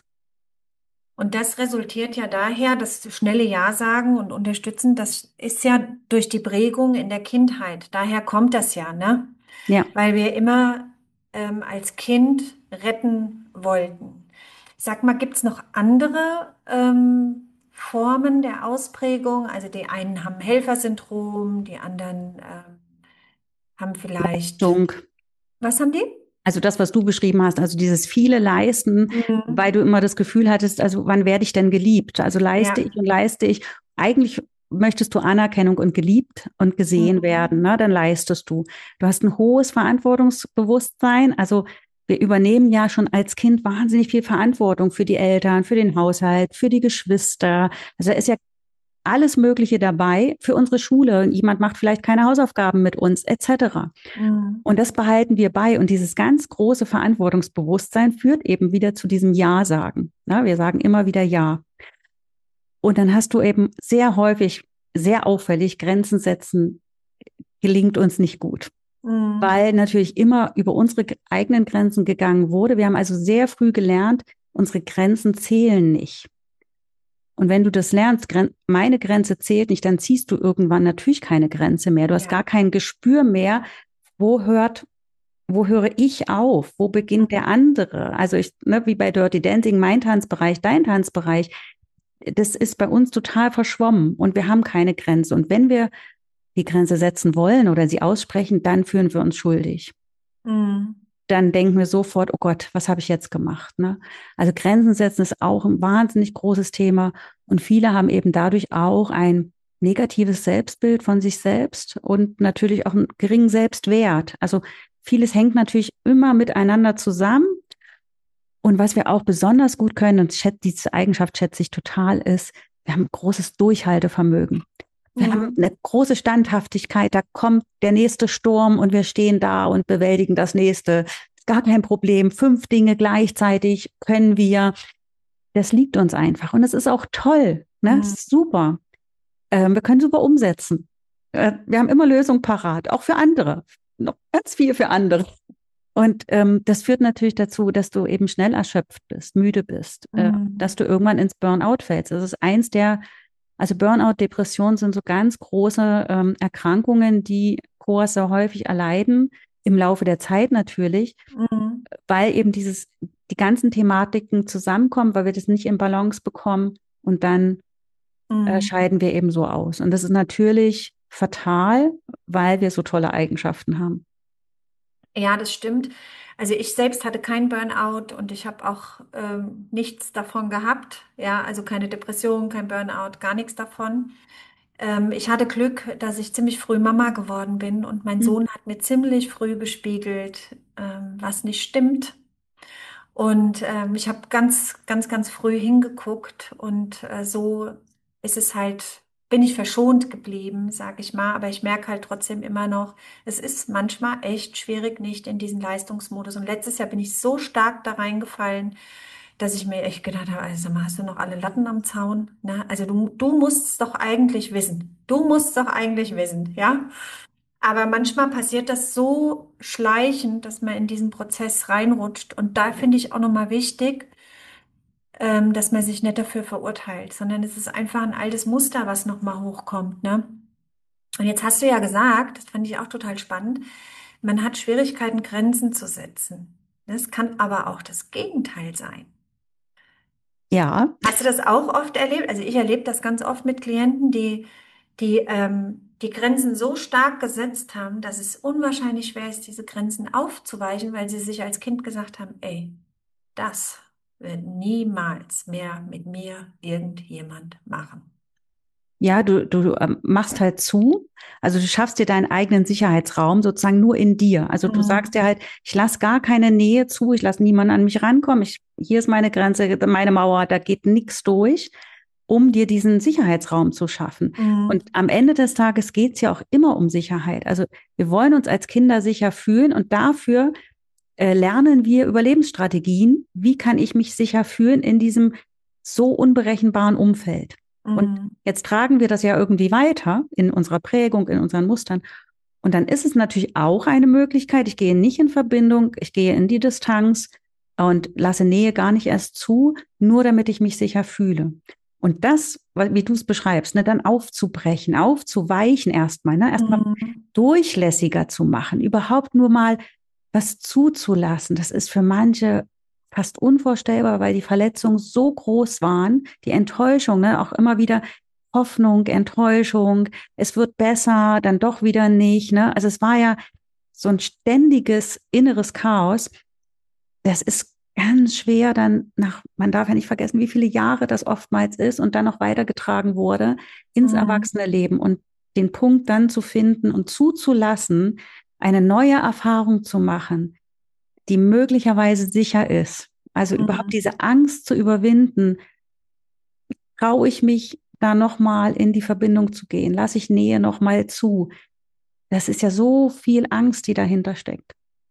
Und das resultiert ja daher, dass schnelle Ja sagen und unterstützen, das ist ja durch die Prägung in der Kindheit. Daher kommt das ja, ne? Ja, Weil wir immer ähm, als Kind retten wollten. Sag mal, gibt's noch andere ähm, Formen der Ausprägung? Also die einen haben Helfersyndrom, die anderen ähm, haben vielleicht Leistung. Was haben die? Also das, was du beschrieben hast, also dieses viele Leisten, Mhm. weil du immer das Gefühl hattest, also wann werde ich denn geliebt? Also leiste Ja. ich und leiste ich. Eigentlich möchtest du Anerkennung und geliebt und gesehen werden, Mhm. ne? Dann leistest du. Du hast ein hohes Verantwortungsbewusstsein. Also wir übernehmen ja schon als Kind wahnsinnig viel Verantwortung für die Eltern, für den Haushalt, für die Geschwister. Also da ist ja alles Mögliche dabei für unsere Schule. Jemand macht vielleicht keine Hausaufgaben mit uns, et cetera. Mhm. Und das behalten wir bei. Und dieses ganz große Verantwortungsbewusstsein führt eben wieder zu diesem Ja-Sagen. Na, wir sagen immer wieder Ja. Und dann hast du eben sehr häufig, sehr auffällig, Grenzen setzen gelingt uns nicht gut, Mhm. weil natürlich immer über unsere eigenen Grenzen gegangen wurde. Wir haben also sehr früh gelernt, unsere Grenzen zählen nicht. Und wenn du das lernst, meine Grenze zählt nicht, dann ziehst du irgendwann natürlich keine Grenze mehr. Du hast Ja. gar kein Gespür mehr, wo hört wo höre ich auf? Wo beginnt der andere? Also ich, ne, wie bei Dirty Dancing, mein Tanzbereich, dein Tanzbereich, das ist bei uns total verschwommen und wir haben keine Grenze. Und wenn wir die Grenze setzen wollen oder sie aussprechen, dann fühlen wir uns schuldig. Mhm. Dann denken wir sofort, oh Gott, was habe ich jetzt gemacht? Ne? Also Grenzen setzen ist auch ein wahnsinnig großes Thema und viele haben eben dadurch auch ein negatives Selbstbild von sich selbst und natürlich auch einen geringen Selbstwert. Also vieles hängt natürlich immer miteinander zusammen. Und was wir auch besonders gut können, und diese Eigenschaft schätze ich total, ist, wir haben ein großes Durchhaltevermögen. Wir haben Mhm. eine große Standhaftigkeit, da kommt der nächste Sturm und wir stehen da und bewältigen das nächste. Gar kein Problem. Fünf Dinge gleichzeitig können wir. Das liegt uns einfach. Und es ist auch toll. Ne? Es Mhm. ist super. Ähm, wir können super umsetzen. Äh, wir haben immer Lösungen parat, auch für andere. Noch ganz viel für andere. Und ähm, das führt natürlich dazu, dass du eben schnell erschöpft bist, müde bist, äh, dass Mhm. du irgendwann ins Burnout fällst. Das ist eins der, also Burnout, Depression sind so ganz große ähm, Erkrankungen, die Chors sehr häufig erleiden, im Laufe der Zeit natürlich, Mhm. weil eben dieses, die ganzen Thematiken zusammenkommen, weil wir das nicht in Balance bekommen und dann äh, Mhm. scheiden wir eben so aus. Und das ist natürlich fatal, weil wir so tolle Eigenschaften haben. Ja, das stimmt. Also ich selbst hatte keinen Burnout und ich habe auch ähm, nichts davon gehabt. Ja, also keine Depression, kein Burnout, gar nichts davon. Ähm, ich hatte Glück, dass ich ziemlich früh Mama geworden bin und mein Hm. Sohn hat mir ziemlich früh gespiegelt, ähm, was nicht stimmt. Und ähm, ich habe ganz, ganz, ganz früh hingeguckt und äh, so ist es halt, bin ich verschont geblieben, sag ich mal. Aber ich merke halt trotzdem immer noch, es ist manchmal echt schwierig, nicht in diesen Leistungsmodus. Und letztes Jahr bin ich so stark da reingefallen, dass ich mir echt gedacht habe, also sag mal, hast du noch alle Latten am Zaun? Ne? Also du, du musst es doch eigentlich wissen. Du musst es doch eigentlich wissen, ja? Aber manchmal passiert das so schleichend, dass man in diesen Prozess reinrutscht. Und da finde ich auch nochmal wichtig, ähm, dass man sich nicht dafür verurteilt, sondern es ist einfach ein altes Muster, was nochmal hochkommt, ne? Und jetzt hast du ja gesagt, das fand ich auch total spannend, man hat Schwierigkeiten, Grenzen zu setzen. Das kann aber auch das Gegenteil sein. Ja, Hast du das auch oft erlebt? Also ich erlebe das ganz oft mit Klienten, die, die ähm, die Grenzen so stark gesetzt haben, dass es unwahrscheinlich schwer ist, diese Grenzen aufzuweichen, weil sie sich als Kind gesagt haben, ey, das wird niemals mehr mit mir irgendjemand machen. ja, du, du ähm, machst halt zu. Also du schaffst dir deinen eigenen Sicherheitsraum sozusagen nur in dir. Also du sagst dir Mhm. halt, ich lasse gar keine Nähe zu, ich lasse niemanden an mich rankommen. Ich, hier ist meine Grenze, meine Mauer, da geht nichts durch, um dir diesen Sicherheitsraum zu schaffen. Und Mhm. am Ende des Tages geht's ja auch immer um Sicherheit. Also wir wollen uns als Kinder sicher fühlen und dafür äh, lernen wir Überlebensstrategien. Wie kann ich mich sicher fühlen in diesem so unberechenbaren Umfeld? Und Mhm. jetzt tragen wir das ja irgendwie weiter in unserer Prägung, in unseren Mustern. Und dann ist es natürlich auch eine Möglichkeit. Ich gehe nicht in Verbindung, ich gehe in die Distanz und lasse Nähe gar nicht erst zu, nur damit ich mich sicher fühle. Und das, wie du es beschreibst, ne, dann aufzubrechen, aufzuweichen erstmal, ne, erstmal Mhm. durchlässiger zu machen, überhaupt nur mal was zuzulassen, das ist für manche fast unvorstellbar, weil die Verletzungen so groß waren, die Enttäuschung, ne, auch immer wieder Hoffnung, Enttäuschung, es wird besser, dann doch wieder nicht, ne? Also es war ja so ein ständiges inneres Chaos, das ist ganz schwer dann nach, man darf ja nicht vergessen, wie viele Jahre das oftmals ist und dann noch weitergetragen wurde ins Mhm. Erwachsene-Leben und den Punkt dann zu finden und zuzulassen, eine neue Erfahrung zu machen, die möglicherweise sicher ist. Also überhaupt Mhm. diese Angst zu überwinden, traue ich mich da nochmal in die Verbindung zu gehen, lasse ich Nähe nochmal zu. Das ist ja so viel Angst, die dahinter steckt.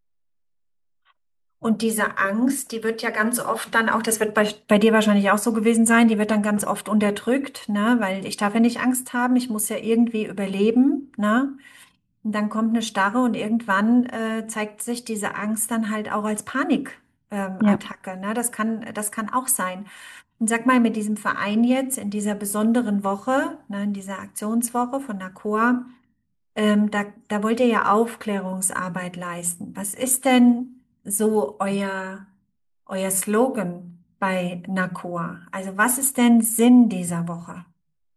Und diese Angst, die wird ja ganz oft dann auch, das wird bei, bei dir wahrscheinlich auch so gewesen sein, die wird dann ganz oft unterdrückt, ne? Weil ich darf ja nicht Angst haben, ich muss ja irgendwie überleben, ne? Und dann kommt eine Starre und irgendwann äh, zeigt sich diese Angst dann halt auch als Panikattacke, ähm, Ja. Attacke, ne? Das kann, das kann auch sein. Und sag mal, mit diesem Verein jetzt, in dieser besonderen Woche, ne, in dieser Aktionswoche von NACOA, ähm, da, da wollt ihr ja Aufklärungsarbeit leisten. Was ist denn so euer, euer Slogan bei NACOA? Also was ist denn Sinn dieser Woche?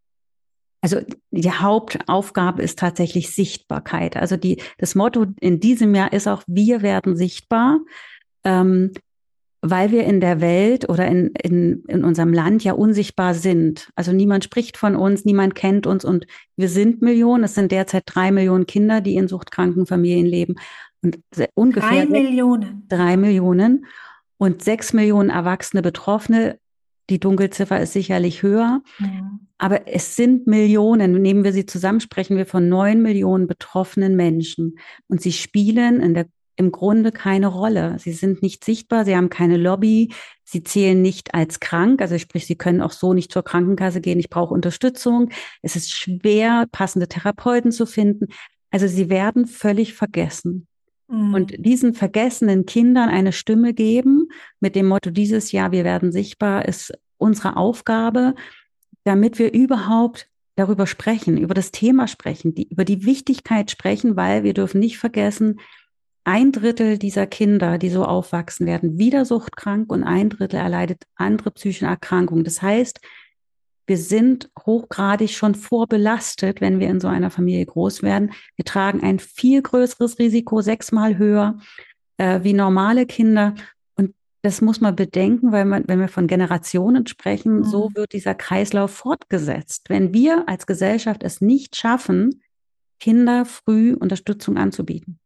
Also die Hauptaufgabe ist tatsächlich Sichtbarkeit. Also die, das Motto in diesem Jahr ist auch, wir werden sichtbar, ähm, weil wir in der Welt oder in, in, in unserem Land ja unsichtbar sind. Also niemand spricht von uns, niemand kennt uns und wir sind Millionen. Es sind derzeit drei Millionen Kinder, die in suchtkranken Familien leben und Drei ungefähr sechs, Millionen. drei Millionen und sechs Millionen erwachsene Betroffene. Die Dunkelziffer ist sicherlich höher. Mhm. Aber es sind Millionen. Nehmen wir sie zusammen, sprechen wir von neun Millionen betroffenen Menschen. Und sie spielen in der, im Grunde keine Rolle. Sie sind nicht sichtbar, sie haben keine Lobby, sie zählen nicht als krank. Also sprich, sie können auch so nicht zur Krankenkasse gehen, ich brauche Unterstützung. Es ist schwer, passende Therapeuten zu finden. Also sie werden völlig vergessen. Und Mhm. diesen vergessenen Kindern eine Stimme geben, mit dem Motto dieses Jahr, wir werden sichtbar, ist unsere Aufgabe, damit wir überhaupt darüber sprechen, über das Thema sprechen, die, über die Wichtigkeit sprechen, weil wir dürfen nicht vergessen, ein Drittel dieser Kinder, die so aufwachsen, werden wieder suchtkrank und ein Drittel erleidet andere psychische Erkrankungen. Das heißt, wir sind hochgradig schon vorbelastet, wenn wir in so einer Familie groß werden. Wir tragen ein viel größeres Risiko, sechsmal höher äh, wie normale Kinder. Und das muss man bedenken, weil man, wenn wir von Generationen sprechen, so Mhm. wird dieser Kreislauf fortgesetzt. Wenn wir als Gesellschaft es nicht schaffen, Kinder früh Unterstützung anzubieten.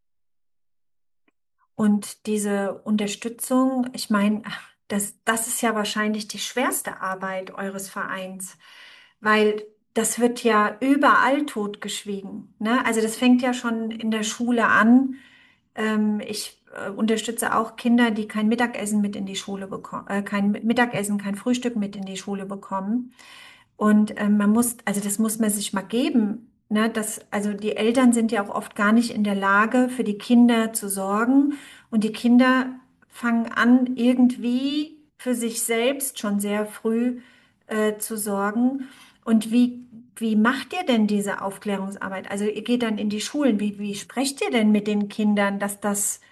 Und diese Unterstützung, ich meine, das, das ist ja wahrscheinlich die schwerste Arbeit eures Vereins, weil das wird ja überall totgeschwiegen, ne? Also das fängt ja schon in der Schule an. Ähm, ich äh, unterstütze auch Kinder, die kein Mittagessen mit in die Schule bekommen, äh, kein Mittagessen, kein Frühstück mit in die Schule bekommen. Und ähm, man muss, also das muss man sich mal geben, ne? Das, also die Eltern sind ja auch oft gar nicht in der Lage, für die Kinder zu sorgen. Und die Kinder fangen an, irgendwie für sich selbst schon sehr früh äh, zu sorgen. Und wie, wie macht ihr denn diese Aufklärungsarbeit? Also ihr geht dann in die Schulen. Wie, wie sprecht ihr denn mit den Kindern, dass das,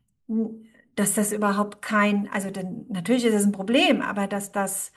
dass das überhaupt kein, also denn, natürlich ist es ein Problem, aber dass das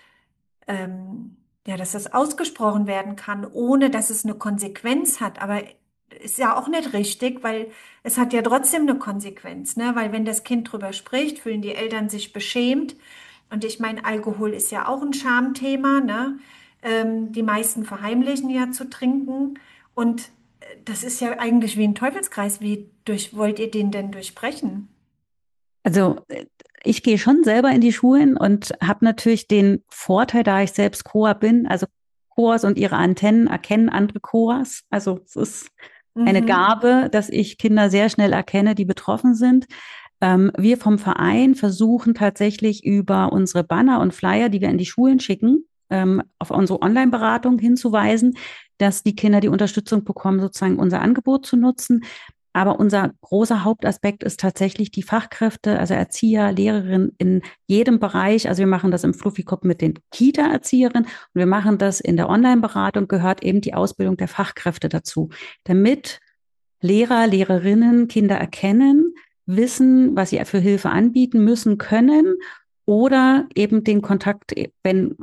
ähm, ja, dass das ausgesprochen werden kann, ohne dass es eine Konsequenz hat. Aber ist ja auch nicht richtig, weil es hat ja trotzdem eine Konsequenz, ne? Weil wenn das Kind drüber spricht, fühlen die Eltern sich beschämt. Und ich meine, Alkohol ist ja auch ein Schamthema, ne? Ähm, die meisten verheimlichen ja zu trinken. Und äh, das ist ja eigentlich wie ein Teufelskreis. Wie durch, wollt ihr den denn durchbrechen? Also äh, ich gehe schon selber in die Schulen und habe natürlich den Vorteil, da ich selbst Chor bin, also Chors und ihre Antennen erkennen andere Chors. Also es ist eine Mhm. Gabe, dass ich Kinder sehr schnell erkenne, die betroffen sind. Ähm, wir vom Verein versuchen tatsächlich über unsere Banner und Flyer, die wir in die Schulen schicken, ähm, auf unsere Online-Beratung hinzuweisen, dass die Kinder die Unterstützung bekommen, sozusagen unser Angebot zu nutzen. Aber unser großer Hauptaspekt ist tatsächlich die Fachkräfte, also Erzieher, Lehrerinnen in jedem Bereich. Also wir machen das im Fluffikop mit den Kita-Erzieherinnen und wir machen das in der Online-Beratung, gehört eben die Ausbildung der Fachkräfte dazu, damit Lehrer, Lehrerinnen Kinder erkennen, wissen, was sie für Hilfe anbieten müssen können oder eben den Kontakt, wenn, wenn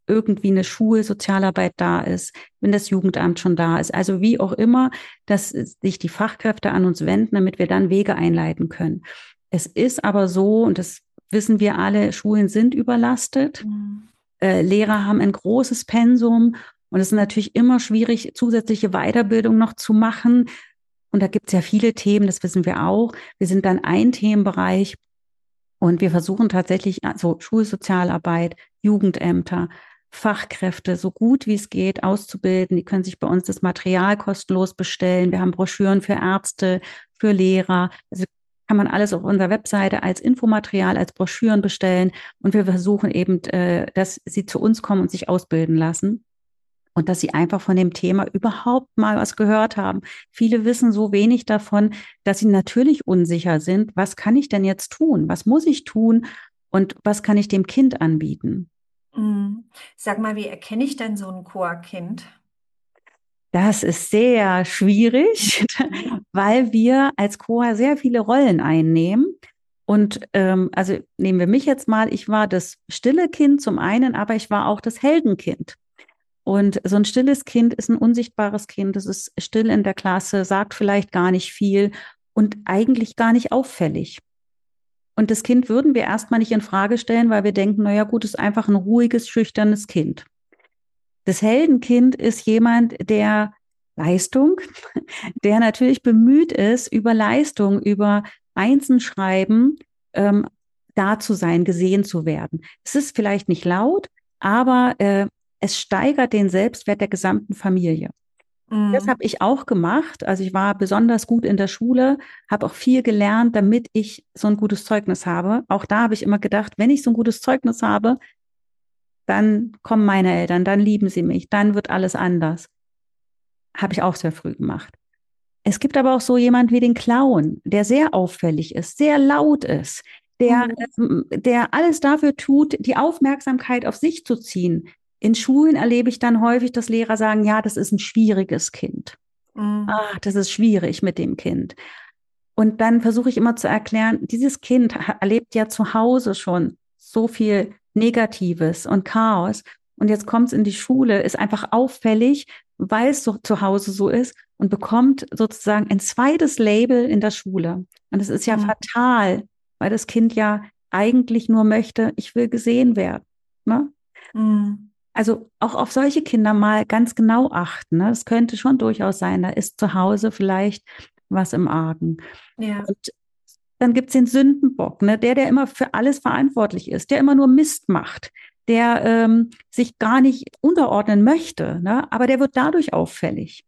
irgendwie eine Schulsozialarbeit da ist, wenn das Jugendamt schon da ist. Also wie auch immer, dass sich die Fachkräfte an uns wenden, damit wir dann Wege einleiten können. Es ist aber so, und das wissen wir alle, Schulen sind überlastet. Mhm. Äh, Lehrer haben ein großes Pensum und es ist natürlich immer schwierig, zusätzliche Weiterbildung noch zu machen. Und da gibt es ja viele Themen, das wissen wir auch. Wir sind dann ein Themenbereich und wir versuchen tatsächlich, also Schulsozialarbeit, Jugendämter, Fachkräfte so gut wie es geht auszubilden. Die können sich bei uns das Material kostenlos bestellen. Wir haben Broschüren für Ärzte, für Lehrer. Also kann man alles auf unserer Webseite als Infomaterial, als Broschüren bestellen. Und wir versuchen eben, äh, dass sie zu uns kommen und sich ausbilden lassen. Und dass sie einfach von dem Thema überhaupt mal was gehört haben. Viele wissen so wenig davon, dass sie natürlich unsicher sind. Was kann ich denn jetzt tun? Was muss ich tun? Und was kann ich dem Kind anbieten? Sag mal, wie erkenne ich denn so ein C O A-Kind? Das ist sehr schwierig, weil wir als C O A sehr viele Rollen einnehmen. Und ähm, also nehmen wir mich jetzt mal, ich war das stille Kind zum einen, aber ich war auch das Heldenkind. Und so ein stilles Kind ist ein unsichtbares Kind, das ist still in der Klasse, sagt vielleicht gar nicht viel und eigentlich gar nicht auffällig. Und das Kind würden wir erstmal nicht in Frage stellen, weil wir denken, naja gut, ist einfach ein ruhiges, schüchternes Kind. Das Heldenkind ist jemand, der Leistung, der natürlich bemüht ist, über Leistung, über Einsen schreiben, ähm, da zu sein, gesehen zu werden. Es ist vielleicht nicht laut, aber äh, es steigert den Selbstwert der gesamten Familie. Mhm. Das habe ich auch gemacht. Also ich war besonders gut in der Schule, habe auch viel gelernt, damit ich so ein gutes Zeugnis habe. Auch da habe ich immer gedacht, wenn ich so ein gutes Zeugnis habe, dann kommen meine Eltern, dann lieben sie mich, dann wird alles anders. Habe ich auch sehr früh gemacht. Es gibt aber auch so jemand wie den Clown, der sehr auffällig ist, sehr laut ist, der, mhm. der alles dafür tut, die Aufmerksamkeit auf sich zu ziehen. In Schulen erlebe ich dann häufig, dass Lehrer sagen, ja, das ist ein schwieriges Kind. Mhm. Ah, das ist schwierig mit dem Kind. Und dann versuche ich immer zu erklären, dieses Kind erlebt ja zu Hause schon so viel Negatives und Chaos. Und jetzt kommt es in die Schule, ist einfach auffällig, weil es so zu Hause so ist und bekommt sozusagen ein zweites Label in der Schule. Und es ist ja mhm. fatal, weil das Kind ja eigentlich nur möchte, ich will gesehen werden. Ne? Mhm. Also auch auf solche Kinder mal ganz genau achten. Ne? Das könnte schon durchaus sein, da ist zu Hause vielleicht was im Argen. Ja. Und dann gibt es den Sündenbock, ne? Der, der immer für alles verantwortlich ist, der immer nur Mist macht, der ähm, sich gar nicht unterordnen möchte, ne? Aber der wird dadurch auffällig.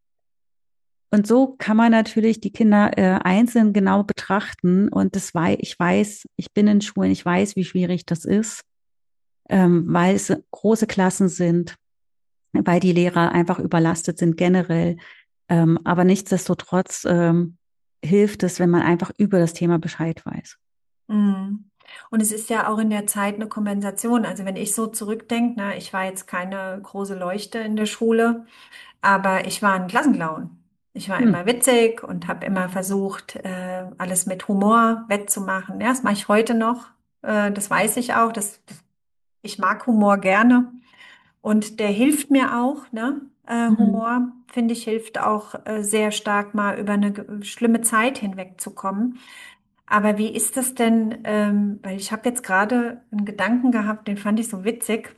Und so kann man natürlich die Kinder äh, einzeln genau betrachten. Und das wei- ich weiß, ich bin in Schulen, ich weiß, wie schwierig das ist, ähm, weil es große Klassen sind, weil die Lehrer einfach überlastet sind generell. Ähm, aber nichtsdestotrotz ähm, hilft es, wenn man einfach über das Thema Bescheid weiß. Mhm. Und es ist ja auch in der Zeit eine Kompensation. Also wenn ich so zurückdenke, ne, ich war jetzt keine große Leuchte in der Schule, aber ich war ein Klassenclown. Ich war hm. immer witzig und habe immer versucht, äh, alles mit Humor wettzumachen. Ja, das mache ich heute noch. Äh, das weiß ich auch. Das, das, ich mag Humor gerne. Und der hilft mir auch, ne? Äh, mhm. Humor, finde ich, hilft auch äh, sehr stark, mal über eine g- schlimme Zeit hinwegzukommen. Aber wie ist das denn, ähm, weil ich habe jetzt gerade einen Gedanken gehabt, den fand ich so witzig.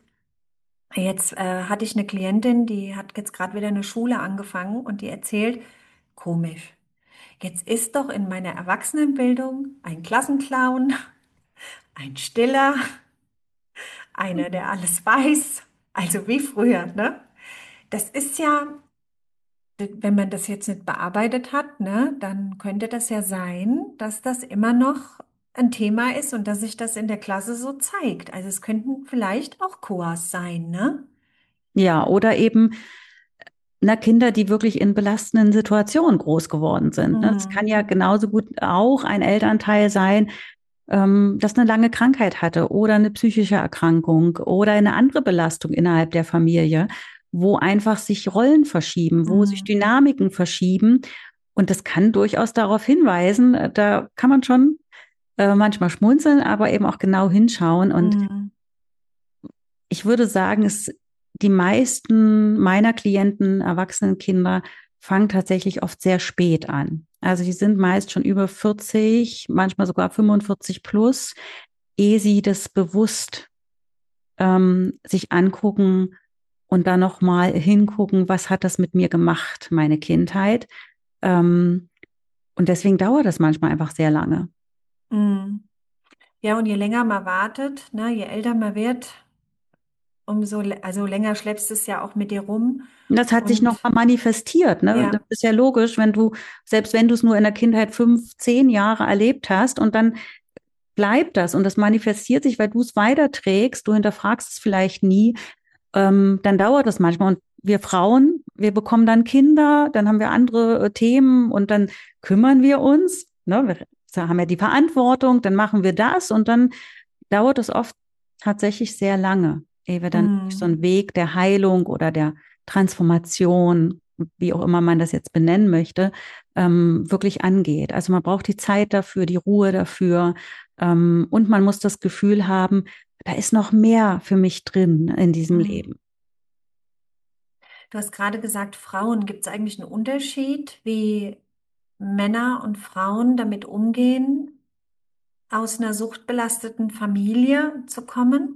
Jetzt äh, hatte ich eine Klientin, die hat jetzt gerade wieder eine Schule angefangen und die erzählt, komisch, jetzt ist doch in meiner Erwachsenenbildung ein Klassenclown, ein Stiller, einer, der alles weiß, also wie früher, ne? Das ist ja, wenn man das jetzt nicht bearbeitet hat, ne, dann könnte das ja sein, dass das immer noch ein Thema ist und dass sich das in der Klasse so zeigt. Also es könnten vielleicht auch C O As sein, ne? Ja, oder eben na, Kinder, die wirklich in belastenden Situationen groß geworden sind. Ne? Es Mhm. kann ja genauso gut auch ein Elternteil sein, ähm, das eine lange Krankheit hatte oder eine psychische Erkrankung oder eine andere Belastung innerhalb der Familie, wo einfach sich Rollen verschieben, wo Mhm. sich Dynamiken verschieben. Und das kann durchaus darauf hinweisen, äh, da kann man schon äh, manchmal schmunzeln, aber eben auch genau hinschauen. Und Mhm. ich würde sagen, es die meisten meiner Klienten, erwachsenen Kinder, fangen tatsächlich oft sehr spät an. Also die sind meist schon über vierzig, manchmal sogar fünfundvierzig plus, ehe sie das bewusst ähm, sich angucken und dann nochmal hingucken, was hat das mit mir gemacht, meine Kindheit. Ähm, und deswegen dauert das manchmal einfach sehr lange. Mm. Ja, und je länger man wartet, ne, je älter man wird, umso, lä- also länger schleppst du es ja auch mit dir rum. Und das hat sich Und nochmal manifestiert, ne? Das ja, ist ja logisch, wenn du, selbst wenn du es nur in der Kindheit fünf, zehn Jahre erlebt hast und dann bleibt das und das manifestiert sich, weil du es weiterträgst, du hinterfragst es vielleicht nie, ähm, dann dauert das manchmal. Und wir Frauen, wir bekommen dann Kinder, dann haben wir andere äh, Themen und dann kümmern wir uns, ne? Wir haben ja die Verantwortung, dann machen wir das und dann dauert es oft tatsächlich sehr lange, ehe wir dann durch so mm, einen Weg der Heilung oder der Transformation, wie auch immer man das jetzt benennen möchte, ähm, wirklich angeht. Also man braucht die Zeit dafür, die Ruhe dafür, ähm, und man muss das Gefühl haben, da ist noch mehr für mich drin in diesem mm. Leben. Du hast gerade gesagt, Frauen, gibt es eigentlich einen Unterschied, wie Männer und Frauen damit umgehen, aus einer suchtbelasteten Familie zu kommen?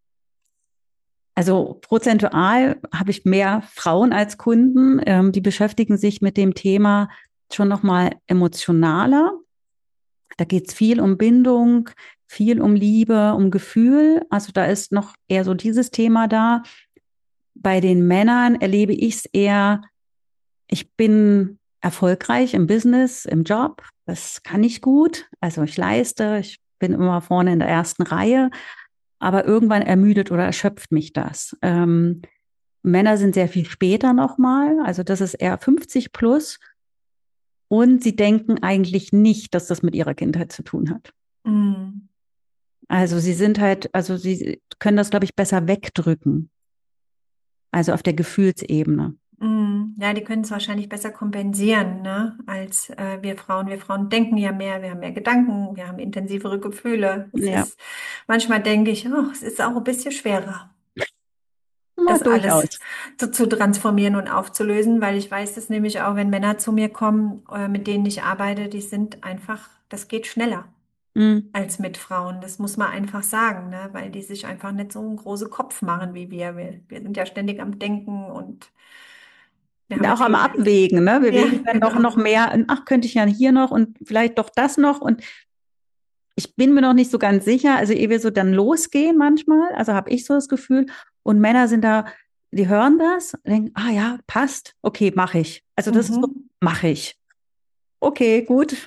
Also prozentual habe ich mehr Frauen als Kunden, ähm, die beschäftigen sich mit dem Thema schon noch mal emotionaler. Da geht es viel um Bindung, viel um Liebe, um Gefühl. Also da ist noch eher so dieses Thema da. Bei den Männern erlebe ich es eher, ich bin erfolgreich im Business, im Job. Das kann ich gut. Also ich leiste, ich bin immer vorne in der ersten Reihe. Aber irgendwann ermüdet oder erschöpft mich das. Ähm, Männer sind sehr viel später nochmal. Also das ist eher fünfzig plus. Und sie denken eigentlich nicht, dass das mit ihrer Kindheit zu tun hat. Mm, Also sie sind halt, also sie können das, glaube ich, besser wegdrücken. Also auf der Gefühlsebene. mm. Ja, die können es wahrscheinlich besser kompensieren, ne, als äh, wir Frauen. Wir Frauen denken ja mehr, wir haben mehr Gedanken, wir haben intensivere Gefühle. Es Ja, ist, manchmal denke ich, oh, es ist auch ein bisschen schwerer, na, das alles durchaus. zu, zu transformieren und aufzulösen, weil ich weiß das nämlich auch, wenn Männer zu mir kommen, äh, mit denen ich arbeite, die sind einfach, das geht schneller Mhm. als mit Frauen. Das muss man einfach sagen, ne? Weil die sich einfach nicht so einen großen Kopf machen wie wir. Wir, wir sind ja ständig am Denken und wir haben ja Auch am viel. Abwägen, ne? Wir Ja, wägen dann doch genau. noch mehr, ach, könnte ich ja hier noch und vielleicht doch das noch. Und ich bin mir noch nicht so ganz sicher. Also ehe wir so dann losgehen manchmal, also habe ich so das Gefühl. Und Männer sind da, die hören das, denken, ah ja, passt, okay, mache ich. Also das ist so, Mhm. mache ich. Okay, gut.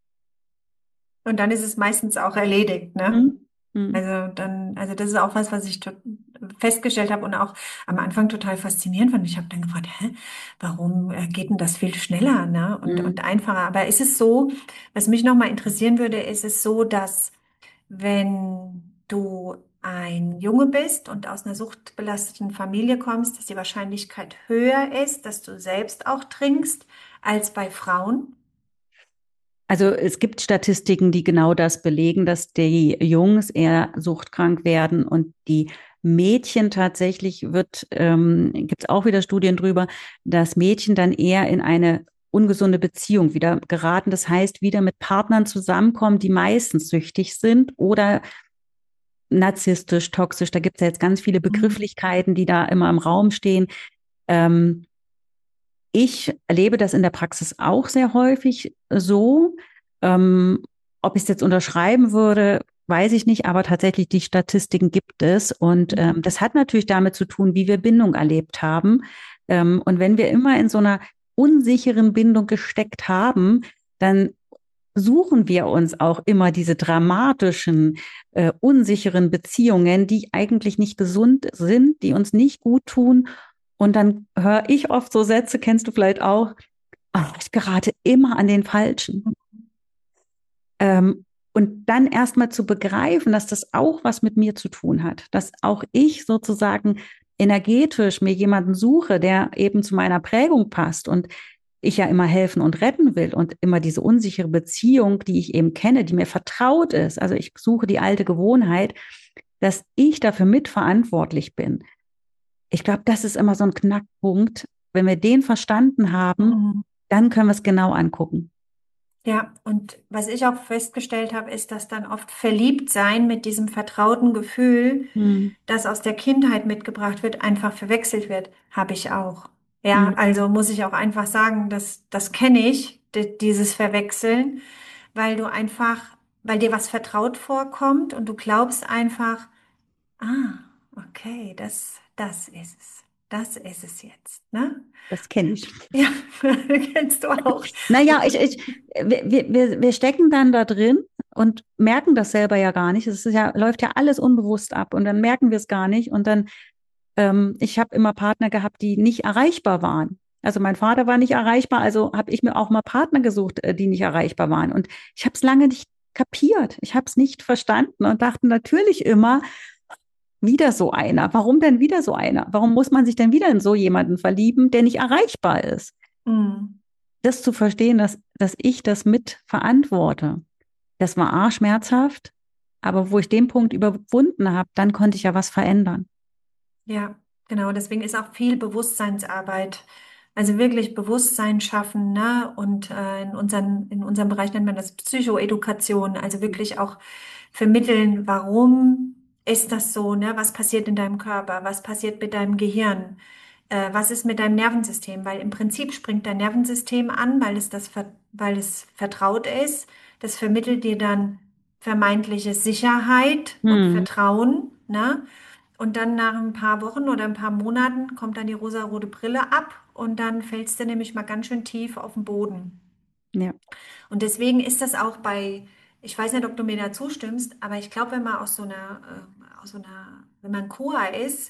Und dann ist es meistens auch erledigt, ne? Mhm. Mhm. Also dann, also das ist auch was, was ich to- festgestellt habe und auch am Anfang total faszinierend fand. Ich habe dann gefragt, hä, warum äh, geht denn das viel schneller, ne? Und, Mhm. und einfacher. Aber ist es so, was mich nochmal interessieren würde, ist es so, dass wenn du ein Junge bist und aus einer suchtbelasteten Familie kommst, dass die Wahrscheinlichkeit höher ist, dass du selbst auch trinkst, als bei Frauen? Also es gibt Statistiken, die genau das belegen, dass die Jungs eher suchtkrank werden und die Mädchen tatsächlich wird, ähm, gibt es auch wieder Studien drüber, dass Mädchen dann eher in eine ungesunde Beziehung wieder geraten. Das heißt, wieder mit Partnern zusammenkommen, die meistens süchtig sind oder narzisstisch, toxisch. Da gibt es ja jetzt ganz viele Mhm. Begrifflichkeiten, die da immer im Raum stehen. Ähm, Ich erlebe das in der Praxis auch sehr häufig so. Ähm, ob ich es jetzt unterschreiben würde, weiß ich nicht, aber tatsächlich die Statistiken gibt es. Und ähm, das hat natürlich damit zu tun, wie wir Bindung erlebt haben. Ähm, und wenn wir immer in so einer unsicheren Bindung gesteckt haben, dann suchen wir uns auch immer diese dramatischen, äh, unsicheren Beziehungen, die eigentlich nicht gesund sind, die uns nicht gut tun. Und dann höre ich oft so Sätze, kennst du vielleicht auch, ach, ich gerate immer an den Falschen. Ähm, und dann erstmal zu begreifen, dass das auch was mit mir zu tun hat, dass auch ich sozusagen energetisch mir jemanden suche, der eben zu meiner Prägung passt und ich ja immer helfen und retten will und immer diese unsichere Beziehung, die ich eben kenne, die mir vertraut ist. Also ich suche die alte Gewohnheit, dass ich dafür mitverantwortlich bin. Ich glaube, das ist immer so ein Knackpunkt. Wenn wir den verstanden haben, Mhm. dann können wir es genau angucken. Ja, und was ich auch festgestellt habe, ist, dass dann oft Verliebtsein mit diesem vertrauten Gefühl, Hm. das aus der Kindheit mitgebracht wird, einfach verwechselt wird. Habe ich auch. Ja, Hm. also muss ich auch einfach sagen, das, das kenne ich, di- dieses Verwechseln, weil du einfach, weil dir was vertraut vorkommt und du glaubst einfach, ah, okay, das, das ist es. Das ist es jetzt, ne? Das kenne ich. Ja, kennst du auch. Naja, ich, ich, wir, wir, wir stecken dann da drin und merken das selber ja gar nicht. Es ist ja, läuft ja alles unbewusst ab und dann merken wir es gar nicht. Und dann, ähm, ich habe immer Partner gehabt, die nicht erreichbar waren. Also mein Vater war nicht erreichbar, also habe ich mir auch mal Partner gesucht, äh, die nicht erreichbar waren. Und ich habe es lange nicht kapiert. Ich habe es nicht verstanden und dachte natürlich immer, wieder so einer. Warum denn wieder so einer? Warum muss man sich denn wieder in so jemanden verlieben, der nicht erreichbar ist? Mm, Das zu verstehen, dass, dass ich das mit verantworte, das war A, schmerzhaft, aber wo ich den Punkt überwunden habe, dann konnte ich ja was verändern. ja, genau. Deswegen ist auch viel Bewusstseinsarbeit. Also wirklich Bewusstsein schaffen, ne? Und äh, in unseren, in unserem Bereich nennt man das Psychoedukation. Also wirklich auch vermitteln, warum ist das so, ne? Was passiert in deinem Körper? Was passiert mit deinem Gehirn? Äh, was ist mit deinem Nervensystem? Weil im Prinzip springt dein Nervensystem an, weil es das, ver- weil es vertraut ist. Das vermittelt dir dann vermeintliche Sicherheit und Hm, Vertrauen, ne? Und dann nach ein paar Wochen oder ein paar Monaten kommt dann die rosarote Brille ab und dann fällst du nämlich mal ganz schön tief auf den Boden. ja. Und deswegen ist das auch bei, ich weiß nicht, ob du mir da zustimmst, aber ich glaube, wenn man aus so einer, äh, aus so einer, wenn man Kura ist,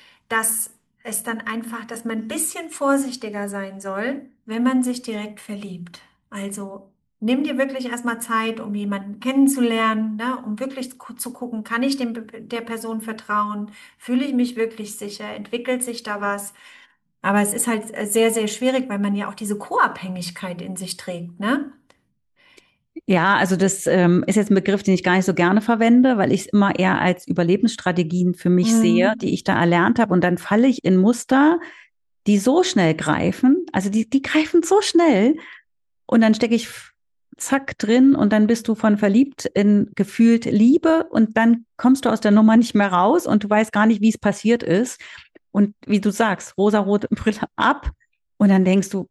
dass es dann einfach, dass man ein bisschen vorsichtiger sein soll, wenn man sich direkt verliebt. Also nimm dir wirklich erstmal Zeit, um jemanden kennenzulernen, ne, um wirklich zu zu gucken, kann ich dem, der Person vertrauen? Fühle ich mich wirklich sicher? Entwickelt sich da was? Aber es ist halt äh, sehr, sehr schwierig, weil man ja auch diese Co-Abhängigkeit in sich trägt, ne? Ja, also das ähm, ist jetzt ein Begriff, den ich gar nicht so gerne verwende, weil ich es immer eher als Überlebensstrategien für mich sehe, Mhm. die ich da erlernt habe. Und dann falle ich in Muster, die so schnell greifen, also die, die greifen so schnell. Und dann stecke ich zack drin und dann bist du von verliebt in gefühlt Liebe und dann kommst du aus der Nummer nicht mehr raus und du weißt gar nicht, wie es passiert ist. Und wie du sagst, rosarote Brille ab und dann denkst du,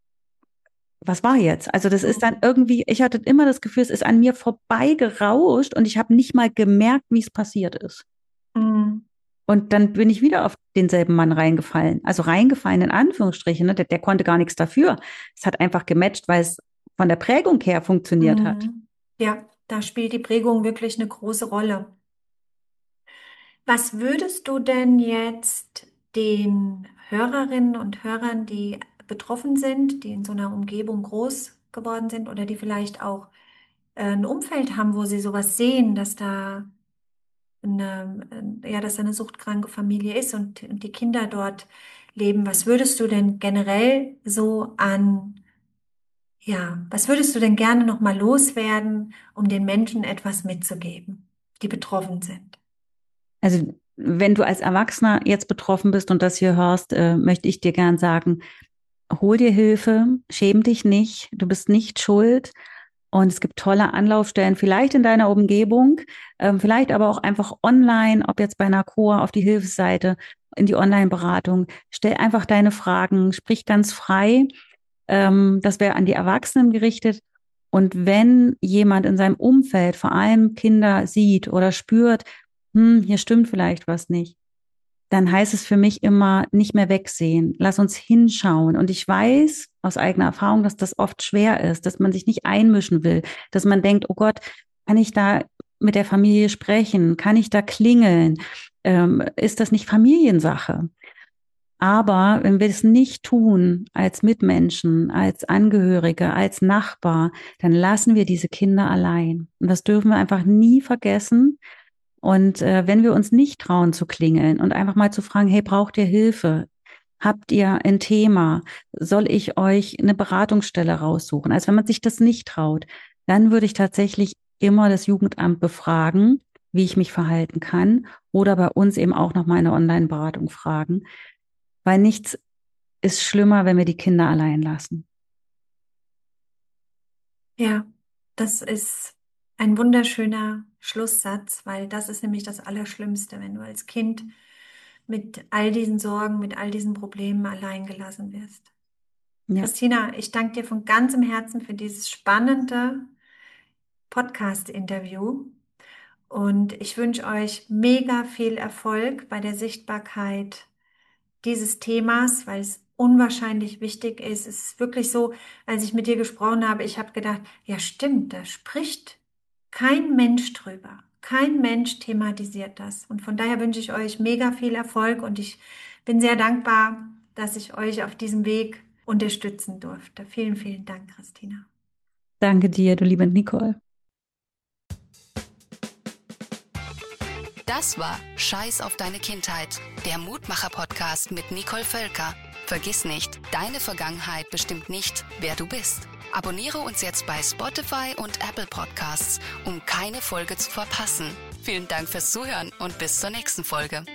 was war jetzt? Also das ist dann Mhm. irgendwie, ich hatte immer das Gefühl, es ist an mir vorbeigerauscht und ich habe nicht mal gemerkt, wie es passiert ist. Mhm. Und dann bin ich wieder auf denselben Mann reingefallen. Also reingefallen in Anführungsstrichen, ne? Der, der konnte gar nichts dafür. Es hat einfach gematcht, weil es von der Prägung her funktioniert hat. Mhm. Ja, da spielt die Prägung wirklich eine große Rolle. Was würdest du denn jetzt den Hörerinnen und Hörern, die betroffen sind, die in so einer Umgebung groß geworden sind oder die vielleicht auch äh, ein Umfeld haben, wo sie sowas sehen, dass da eine, äh, ja, dass da eine suchtkranke Familie ist und, und die Kinder dort leben, was würdest du denn generell so an, ja, was würdest du denn gerne noch mal loswerden, um den Menschen etwas mitzugeben, die betroffen sind? Also wenn du als Erwachsener jetzt betroffen bist und das hier hörst, äh, möchte ich dir gern sagen, hol dir Hilfe, schäm dich nicht, du bist nicht schuld. Und es gibt tolle Anlaufstellen, vielleicht in deiner Umgebung, ähm, vielleicht aber auch einfach online, ob jetzt bei einer Chor auf die Hilfsseite, in die Online-Beratung. Stell einfach deine Fragen, sprich ganz frei. Ähm, das wäre an die Erwachsenen gerichtet. Und wenn jemand in seinem Umfeld, vor allem Kinder, sieht oder spürt, hm, hier stimmt vielleicht was nicht, dann heißt es für mich immer nicht mehr wegsehen. Lass uns hinschauen. Und ich weiß aus eigener Erfahrung, dass das oft schwer ist, dass man sich nicht einmischen will, dass man denkt, oh Gott, kann ich da mit der Familie sprechen? Kann ich da klingeln? Ähm, ist das nicht Familiensache? Aber wenn wir es nicht tun als Mitmenschen, als Angehörige, als Nachbar, dann lassen wir diese Kinder allein. Und das dürfen wir einfach nie vergessen. Und äh, wenn wir uns nicht trauen zu klingeln und einfach mal zu fragen, hey, braucht ihr Hilfe? Habt ihr ein Thema? Soll ich euch eine Beratungsstelle raussuchen? Also wenn man sich das nicht traut, dann würde ich tatsächlich immer das Jugendamt befragen, wie ich mich verhalten kann oder bei uns eben auch noch mal eine Online-Beratung fragen, weil nichts ist schlimmer, wenn wir die Kinder allein lassen. Ja, das ist ein wunderschöner Schlusssatz, weil das ist nämlich das Allerschlimmste, wenn du als Kind mit all diesen Sorgen, mit all diesen Problemen allein gelassen wirst. Ja, Christina, ich danke dir von ganzem Herzen für dieses spannende Podcast-Interview und ich wünsche euch mega viel Erfolg bei der Sichtbarkeit dieses Themas, weil es unwahrscheinlich wichtig ist. Es ist wirklich so, als ich mit dir gesprochen habe, ich habe gedacht, ja stimmt, da spricht kein Mensch drüber. Kein Mensch thematisiert das. Und von daher wünsche ich euch mega viel Erfolg und ich bin sehr dankbar, dass ich euch auf diesem Weg unterstützen durfte. Vielen, vielen Dank, Christina. danke dir, du liebe Nicole. Das war Scheiß auf deine Kindheit, der Mutmacher-Podcast mit Nicole Völker. Vergiss nicht, deine Vergangenheit bestimmt nicht, wer du bist. Abonniere uns jetzt bei Spotify und Apple Podcasts, um keine Folge zu verpassen. Vielen Dank fürs Zuhören und bis zur nächsten Folge.